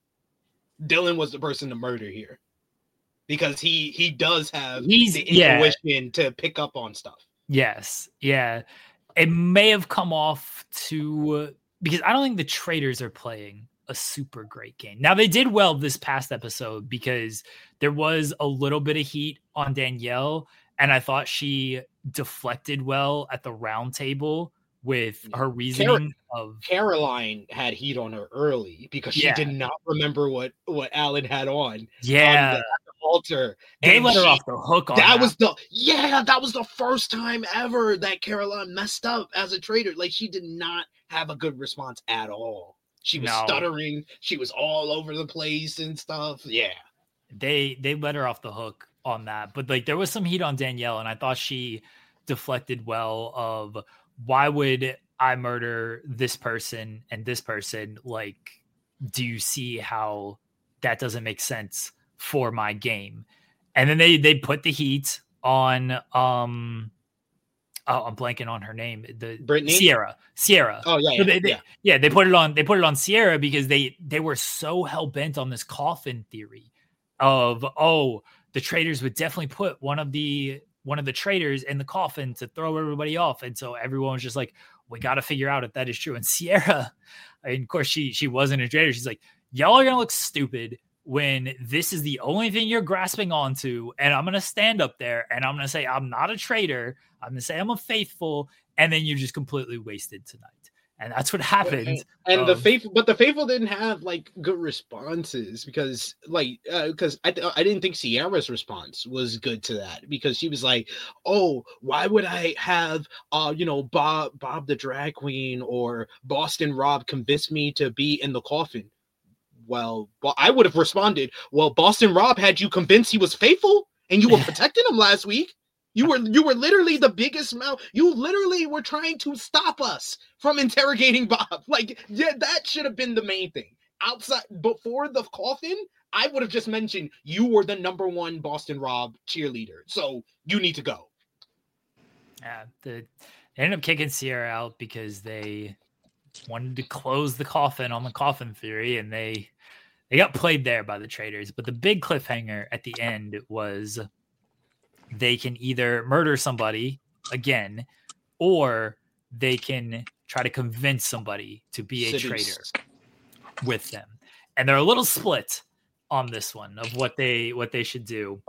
Dylan was the person to murder here because he he does have He's- the yeah. intuition to pick up on stuff. Yes, yeah. It may have come off to because I don't think the traders are playing a super great game. Now they did well this past episode because there was a little bit of heat on Danielle, and I thought she deflected well at the round table with her reasoning of Caroline had heat on her early because she Yeah. did not remember what what Alan had on yeah. on the altar. They And let her she- off the hook on That that. was the yeah, that was the first time ever that Caroline messed up as a trader. Like she did not have a good response at all. She was No. stuttering. She was all over the place and stuff. Yeah. they they let her off the hook on that, but like there was some heat on Danielle, and I thought she deflected well of why would I murder this person and this person? Like, do you see how that doesn't make sense for my game? And then they they put the heat on um oh, I'm blanking on her name, the Brittany? Sierra Sierra Oh yeah. So Yeah. they, they, yeah. yeah, they put it on. They put it on Sierra because they they were so hell bent on this coffin theory of oh the traders would definitely put one of the one of the traders in the coffin to throw everybody off, and so everyone was just like, we got to figure out if that is true. And Sierra, and of course she she wasn't a trader. She's like, y'all are gonna look stupid when this is the only thing you're grasping onto, and I'm gonna stand up there and I'm gonna say I'm not a trader. I'm gonna say I'm a faithful, and then you're just completely wasted tonight. And that's what happened. And, and um, the faithful, but the faithful didn't have like good responses because, like, because uh, I th- I didn't think Sierra's response was good to that because she was like, "Oh, why would I have uh you know Bob Bob the drag queen or Boston Rob convince me to be in the coffin?" Well, well, I would have responded, "Well, Boston Rob had you convinced he was faithful, and you were protecting him last week." You were you were literally the biggest mouth. You literally were trying to stop us from interrogating Bob. Like, yeah, that should have been the main thing. Outside before the coffin, I would have just mentioned you were the number one Boston Rob cheerleader, so you need to go. Yeah, the, they ended up kicking Sierra out because they wanted to close the coffin on the coffin theory, and they they got played there by the traitors. But the big cliffhanger at the end was they can either murder somebody again, or they can try to convince somebody to be a Seduce. traitor with them. And they're a little split on this one of what they what they should do.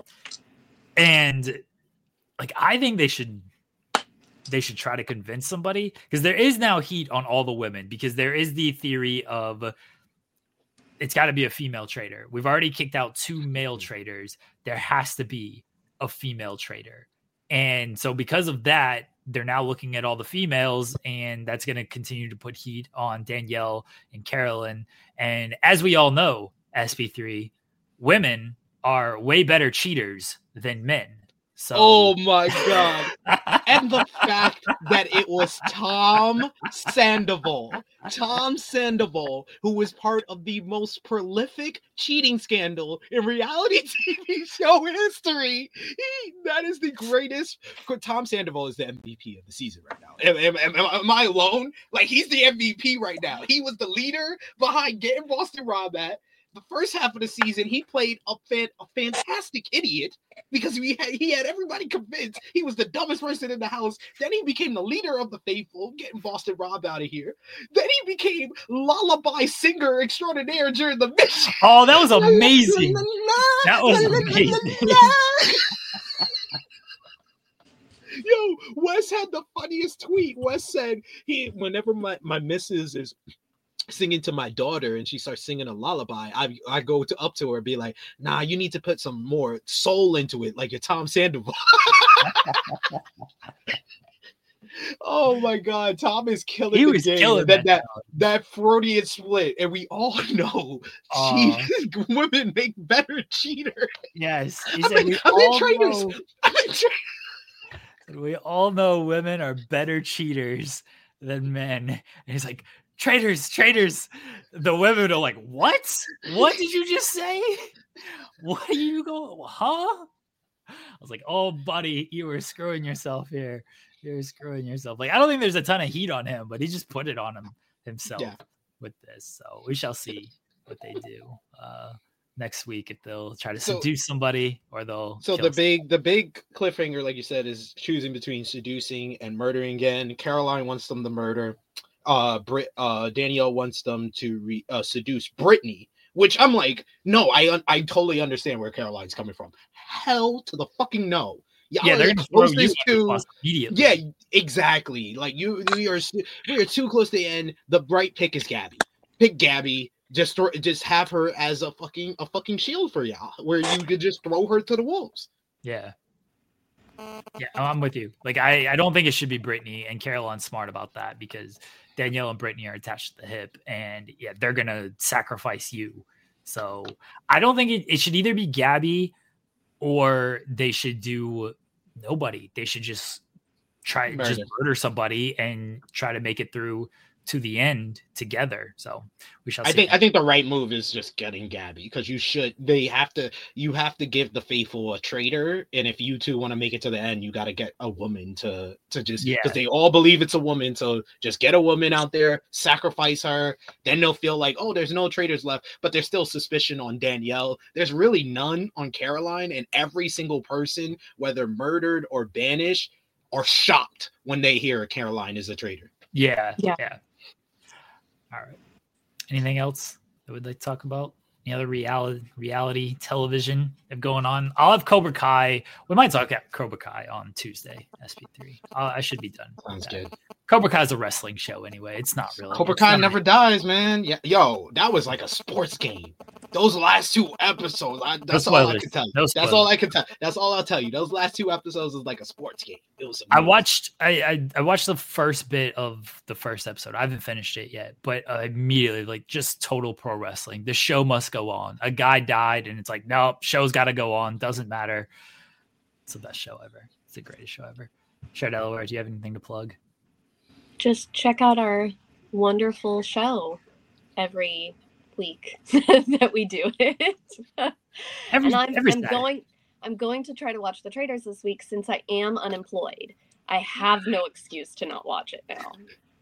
And like I think they should they should try to convince somebody, because there is now heat on all the women, because there is the theory of it's got to be a female traitor. We've already kicked out two male traitors. There has to be a female traitor. And so because of that, they're now looking at all the females, and that's going to continue to put heat on Danielle and Carolyn. And as we all know, S P three, women are way better cheaters than men. So Oh my god. And the fact that it was Tom Sandoval, Tom Sandoval, who was part of the most prolific cheating scandal in reality T V show history. He, that is the greatest. Tom Sandoval is the M V P of the season right now. Am, am, am, am I alone? Like, he's the M V P right now. He was the leader behind getting Boston Rob at. The first half of the season, he played a, fan, a fantastic idiot because we had, he had everybody convinced he was the dumbest person in the house. Then he became the leader of the faithful, getting Boston Rob out of here. Then he became lullaby singer extraordinaire during the mission. Oh, that was amazing. That was amazing. Yo, Wes had the funniest tweet. Wes said, he whenever my, my missus is singing to my daughter and she starts singing a lullaby, I I go to up to her and be like, nah, you need to put some more soul into it, like your Tom Sandoval. Oh my god, Tom is killing He the was game. killing that, that that that Freudian split, and we all know Aw. cheat, women make better cheaters. Yes. He I said mean, we I mean all traitors. know- I mean, tra- We all know women are better cheaters than men. And he's like, traitors, traitors. The women are like, what? What did you just say? What are you going? Huh? I was like, oh, buddy, you were screwing yourself here. You're screwing yourself. Like, I don't think there's a ton of heat on him, but he just put it on him himself Yeah. with this. So we shall see what they do uh, next week, if they'll try to So- seduce somebody or they'll. So kill the big the big cliffhanger, like you said, is choosing between seducing and murdering again. Caroline wants them to murder. Uh, Brit, uh, Danielle wants them to re, uh, seduce Brittany, which I'm like, no, I un- I totally understand where Caroline's coming from. Hell to the fucking no. Y'all Yeah, are they're the going to throw you closest under the to- bus immediately. Yeah, exactly. Like you, we are we are too close to the end. The right pick is Gabby. Pick Gabby. Just throw, just have her as a fucking a fucking shield for y'all, where you could just throw her to the wolves. Yeah. Yeah, I'm with you. Like, I, I don't think it should be Brittany, and Caroline's smart about that because Danielle and Brittany are attached to the hip, and yeah, they're going to sacrifice you. So I don't think it, it should either be Gabby or they should do nobody. They should just try Murder. just murder somebody and try to make it through to the end together. So we shall see. I think I think the right move is just getting Gabby, because you should they have to you have to give the faithful a traitor, and if you two want to make it to the end, you got to get a woman to to just Yeah. because they all believe it's a woman, so just get a woman out there, sacrifice her, then they'll feel like, oh, there's no traitors left, but there's still suspicion on Danielle. There's really none on Caroline, and every single person, whether murdered or banished, are shocked when they hear Caroline is a traitor. Yeah, yeah. Yeah. All right. Anything else that we'd like to talk about? Any other reality reality television going on? I'll have Cobra Kai. We might talk about Cobra Kai on Tuesday, S P three. Uh, I should be done. with Sounds that. good. Cobra Kai is a wrestling show anyway. It's not really. Cobra it's Kai not- never dies, man. Yeah, yo, that was like a sports game. Those last two episodes, I, that's all I spoilers. can tell you. No that's spoilers. all I can tell. That's all I'll tell you. Those last two episodes is like a sports game. It was. I amazing. watched. I, I I watched the first bit of the first episode. I haven't finished it yet, but uh, immediately, like, just total pro wrestling. The show must go on. A guy died, and it's like, nope, show's got to go on. Doesn't matter. It's the best show ever. It's the greatest show ever. Cher Delaware, do you have anything to plug? Just check out our wonderful show every week that we do it. Every, and I'm, every I'm Saturday. going I'm going to try to watch The Traitors this week since I am unemployed. I have no excuse to not watch it now.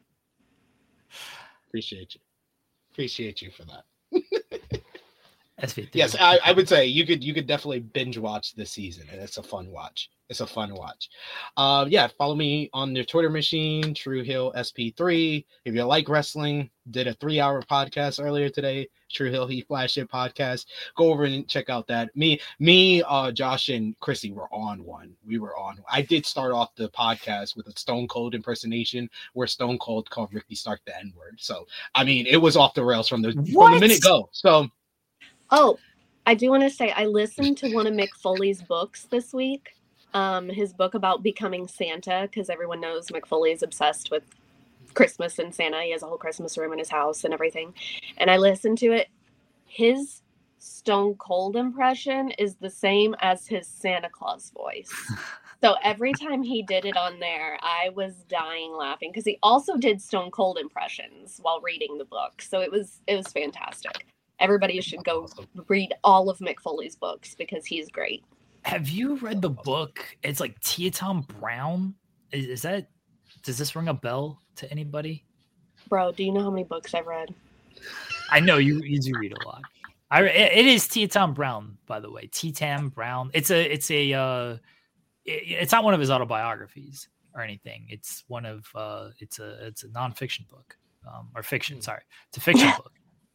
Appreciate you. Appreciate you for that. S V T. Yes, I, I would say you could you could definitely binge watch this season, and it's a fun watch. It's a fun watch. Uh, yeah, follow me on the Twitter machine, True Hill S P three. If you like wrestling, did a three-hour podcast earlier today, True Hill He Flash It podcast. Go over and check out that. Me, me, uh, Josh, and Chrissy were on one. We were on. I did start off the podcast with a Stone Cold impersonation, where Stone Cold called Ricky Stark the N-word. So, I mean, it was off the rails from the from the What? minute go. So. Oh, I do want to say I listened to one of Mick Foley's books this week. Um, his book about becoming Santa, because everyone knows Mick Foley is obsessed with Christmas and Santa. He has a whole Christmas room in his house and everything. And I listened to it. His Stone Cold impression is the same as his Santa Claus voice. So every time he did it on there, I was dying laughing because he also did Stone Cold impressions while reading the book. So it was it was fantastic. Everybody should go read all of Mick Foley's books because he's great. Have you read the book? It's like Teton Brown. Is, is that? Does this ring a bell to anybody? Bro, do you know how many books I've read? I know you. You do read a lot. I. It, it is Teton Brown, by the way. Teton Brown. It's a. It's a. Uh, it, it's not one of his autobiographies or anything. It's one of. Uh, it's a. It's a nonfiction book, um, or fiction. Sorry, it's a fiction book.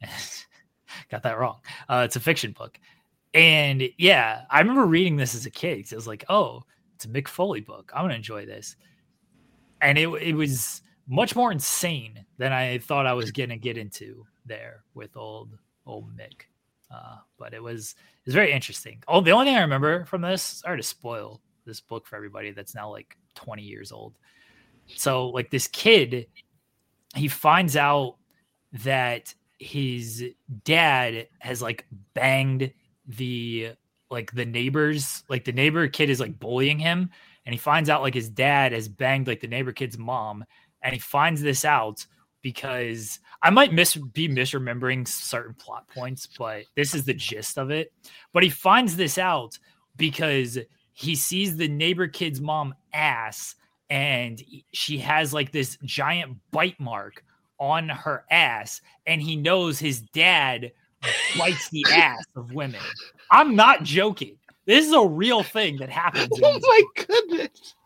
Got that wrong. Uh, it's a fiction book. And yeah, I remember reading this as a kid. 'Cause I was like, oh, it's a Mick Foley book. I'm going to enjoy this. And it it was much more insane than I thought I was going to get into there with old old Mick. Uh, but it was it was very interesting. Oh, the only thing I remember from this, sorry to spoil this book for everybody that's now like twenty years old. So like this kid, he finds out that his dad has like banged the like the neighbors, like the neighbor kid is like bullying him, and he finds out like his dad has banged like the neighbor kid's mom, and he finds this out because I might miss be misremembering certain plot points, but this is the gist of it. But he finds this out because he sees the neighbor kid's mom ass, and she has like this giant bite mark on her ass, and he knows his dad bites the ass of women. I'm not joking. This is a real thing that happens. in Oh this my book. goodness.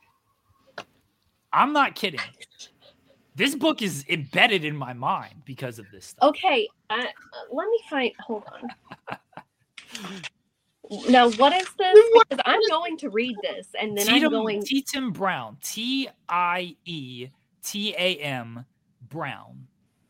I'm not kidding. This book is embedded in my mind because of this stuff. Okay, uh, let me find. Hold on. Now, what is this? Because I'm going to read this, and then I'm Tatum, going. Tatum Brown. T I E T A M Brown.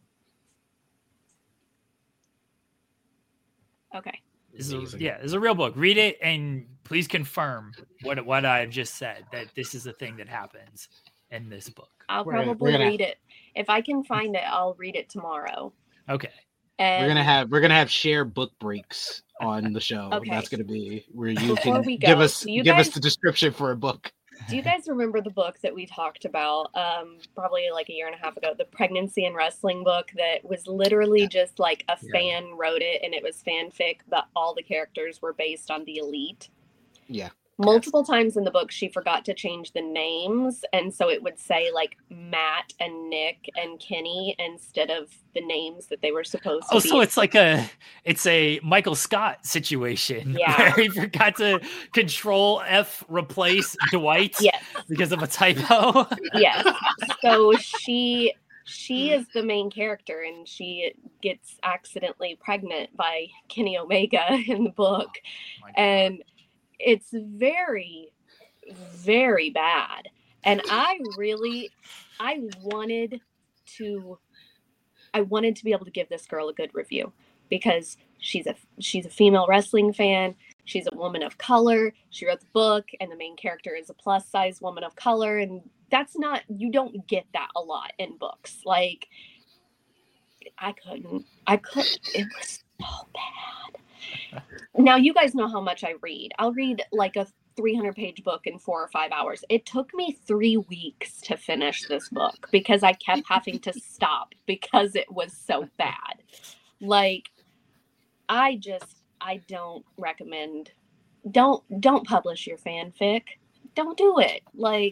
Okay. This is a, Amazing. yeah, it's a real book. Read it and please confirm what what I've just said, that this is a thing that happens in this book. I'll We're gonna- probably we're gonna- read it. If I can find it, I'll read it tomorrow. Okay. And We're gonna have we're gonna have share book breaks on the show. Okay. That's gonna be where you Before can we give go, us do you give us guys- the description for a book. do you guys remember the book that we talked about um, probably like a year and a half ago? The Pregnancy and Wrestling book that was literally just like a Yeah. fan wrote it and it was fanfic, but all the characters were based on the Elite. Yeah. Multiple times in the book, she forgot to change the names. And so it would say like Matt and Nick and Kenny instead of the names that they were supposed to Oh, be. so it's like a it's a Michael Scott situation. Yeah. Where he forgot to control F replace Dwight Yes. because of a typo. Yes. So she she is the main character and she gets accidentally pregnant by Kenny Omega in the book. My God. And it's very, very bad. And I really, I wanted to, I wanted to be able to give this girl a good review because she's a, she's a female wrestling fan. She's a woman of color. She wrote the book and the main character is a plus size woman of color. And that's not, you don't get that a lot in books. Like, I couldn't, I couldn't, it was so bad. Now, you guys know how much I read. I'll read like a three hundred page book in four or five hours. It took me three weeks to finish this book because I kept having to stop because it was so bad. Like, I just, I don't recommend, don't, don't publish your fanfic. Don't do it. Like,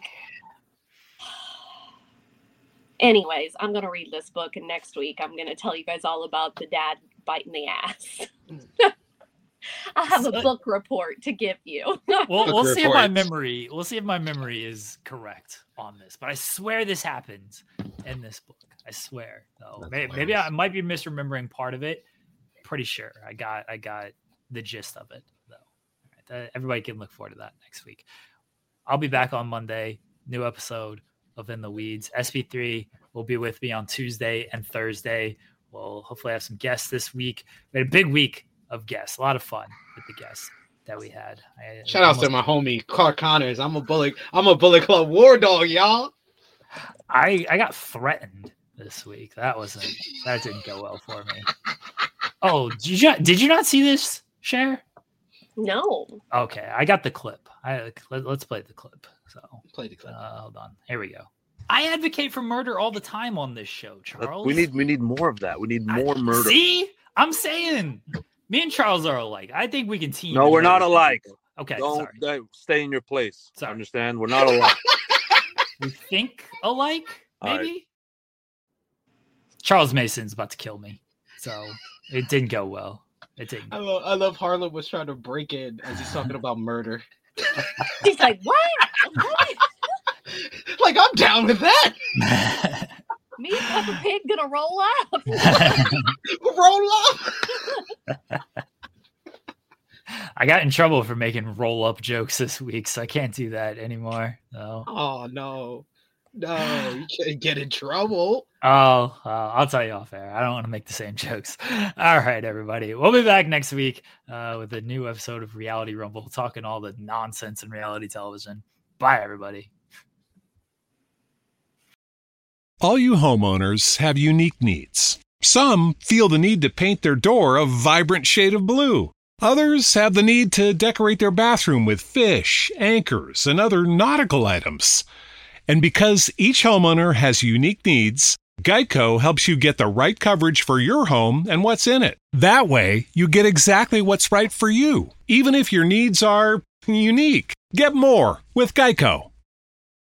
anyways, I'm going to read this book, and next week I'm going to tell you guys all about the dad biting the ass. I have a book report to give you. We'll, we'll see if my memory, we'll see if my memory is correct on this, but I swear this happened in this book. I swear. So maybe, maybe I might be misremembering part of it. Pretty sure I got, I got the gist of it though. All right, everybody can look forward to that next week. I'll be back on Monday, new episode of In the Weeds. S B three will be with me on Tuesday and Thursday. We'll hopefully have some guests this week. We had a big week of guests, a lot of fun with the guests that we had. I, Shout out to my homie Clark Connors. I'm a bullet. I'm a Bullet Club war dog, y'all. I I got threatened this week. That wasn't. That didn't go well for me. Oh, did you did you not see this, Cher? No. Okay, I got the clip. I let, let's play the clip. So play the clip. Uh, hold on. Here we go. I advocate for murder all the time on this show, Charles. We need we need more of that. We need more I, murder. See, I'm saying. Me and Charles are alike. I think we can team. No, we're not alike. Okay, Don't sorry. uh, stay in your place. Sorry. Understand? We're not alike. We think alike, All maybe? right. Charles Mason's about to kill me. So it didn't go well. It didn't. I love, I love Harlan was trying to break in as he's talking about murder. He's like, what? What? Like, I'm down with that. Me and Peppa Pig gonna roll up. Roll up. I got in trouble for making roll up jokes this week, so I can't do that anymore. No. Oh no, no, you can't get in trouble. Oh, uh, I'll tell you off air. I don't want to make the same jokes. All right, everybody. We'll be back next week uh, with a new episode of Reality Rumble, talking all the nonsense in reality television. Bye, everybody. All you homeowners have unique needs. Some feel the need to paint their door a vibrant shade of blue. Others have the need to decorate their bathroom with fish, anchors, and other nautical items. And because each homeowner has unique needs, Geico helps you get the right coverage for your home and what's in it. That way, you get exactly what's right for you, even if your needs are unique. Get more with Geico.